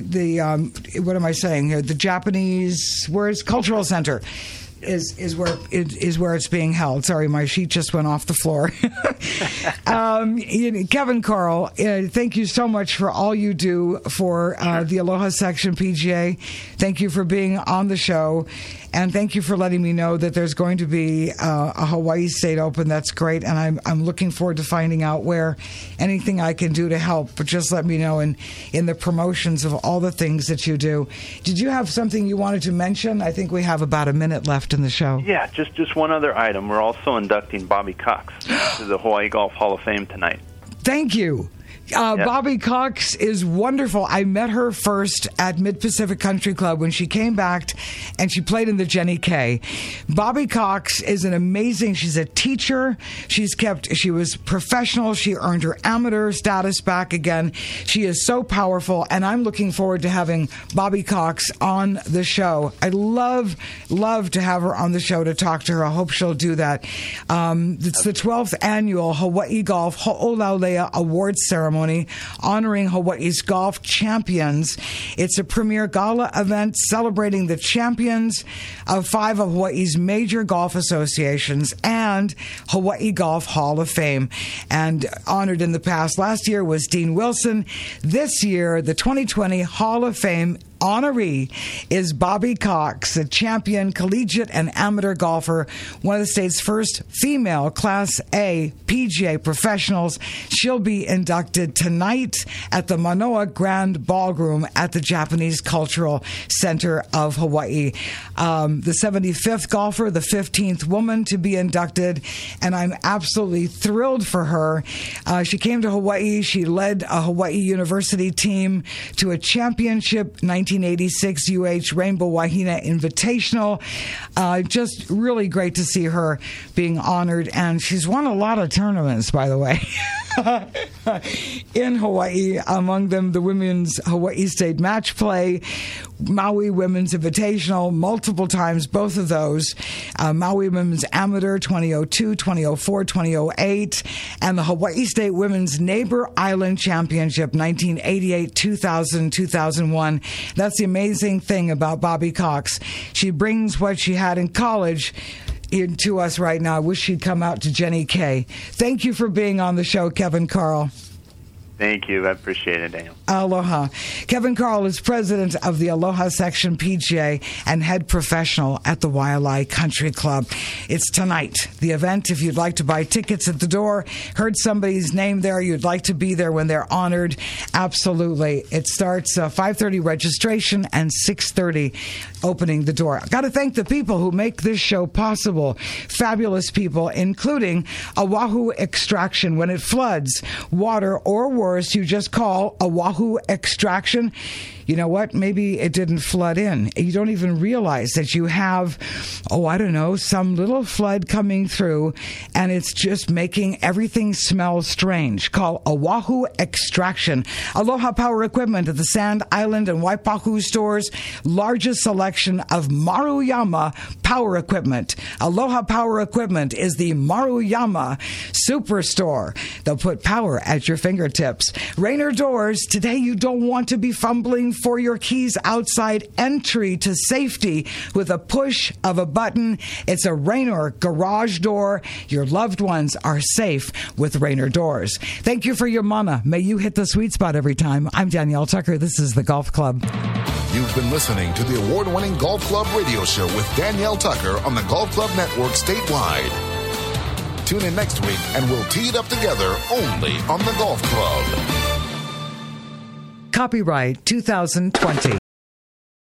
am I saying here? The Japanese, where's Cultural Center? Is where it's being held. Sorry, my sheet just went off the floor. Kevin Carl, thank you so much for all you do for the Aloha Section PGA. Thank you for being on the show. And thank you for letting me know that there's going to be a Hawaii State Open. That's great. And I'm looking forward to finding out where anything I can do to help. But just let me know in the promotions of all the things that you do. Did you have something you wanted to mention? I think we have about a minute left in the show. Yeah, just one other item. We're also inducting Bobby Cox to the Hawaii Golf Hall of Fame tonight. Thank you. Bobby Cox is wonderful. I met her first at Mid-Pacific Country Club when she came back and she played in the Jenny K. Bobby Cox is she's a teacher. She was professional. She earned her amateur status back again. She is so powerful, and I'm looking forward to having Bobby Cox on the show. I love to have her on the show to talk to her. I hope she'll do that. It's the 12th annual Hawaii Golf Ho'olaulea Awards Ceremony, honoring Hawaii's golf champions. It's a premier gala event celebrating the champions of 5 of Hawaii's major golf associations and Hawaii Golf Hall of Fame. And honored in the past, last year was Dean Wilson. This year, the 2020 Hall of Fame honoree is Bobby Cox, a champion collegiate and amateur golfer, one of the state's first female Class A PGA professionals. She'll be inducted tonight at the Manoa Grand Ballroom at the Japanese Cultural Center of Hawaii. The 75th golfer, the 15th woman to be inducted, and I'm absolutely thrilled for her. She came to Hawaii. She led a Hawaii University team to a championship 1986 UH Rainbow Wahine Invitational. Just really great to see her being honored, and she's won a lot of tournaments, by the way. In Hawaii, among them the Women's Hawaii State Match Play, Maui Women's Invitational, multiple times, both of those, Maui Women's Amateur 2002, 2004, 2008, and the Hawaii State Women's Neighbor Island Championship 1988, 2000, 2001. That's the amazing thing about Bobby Cox. She brings what she had in college to us right now. I wish she'd come out to Jenny K. Thank you for being on the show, Kevin Carl. Thank you. I appreciate it, Daniel. Aloha. Kevin Carl is president of the Aloha Section PGA and head professional at the Waialae Country Club. It's tonight, the event. If you'd like to buy tickets at the door, heard somebody's name there, you'd like to be there when they're honored, absolutely. It starts 5:30 registration and 6:30 opening the door. I've got to thank the people who make this show possible. Fabulous people, including Oahu Extraction. When it floods, water, or worse, you just call Oahu Extraction. You know what? Maybe it didn't flood in. You don't even realize that you have, some little flood coming through, and it's just making everything smell strange. Call Oahu Extraction. Aloha Power Equipment at the Sand Island and Waipahu stores. Largest selection of Maruyama power equipment. Aloha Power Equipment is the Maruyama Superstore. They'll put power at your fingertips. Rainer Doors. Today you don't want to be fumbling for your keys outside. Entry to safety with a push of a button. It's a Rainer garage door. Your loved ones are safe with Rainer Doors. Thank you for your mana. May you hit the sweet spot every time. I'm Danielle Tucker. This is the Golf Club. You've been listening to the award-winning Golf Club radio show with Danielle Tucker on the Golf Club Network statewide. Tune in next week and we'll tee it up together only on the Golf Club. Copyright 2020.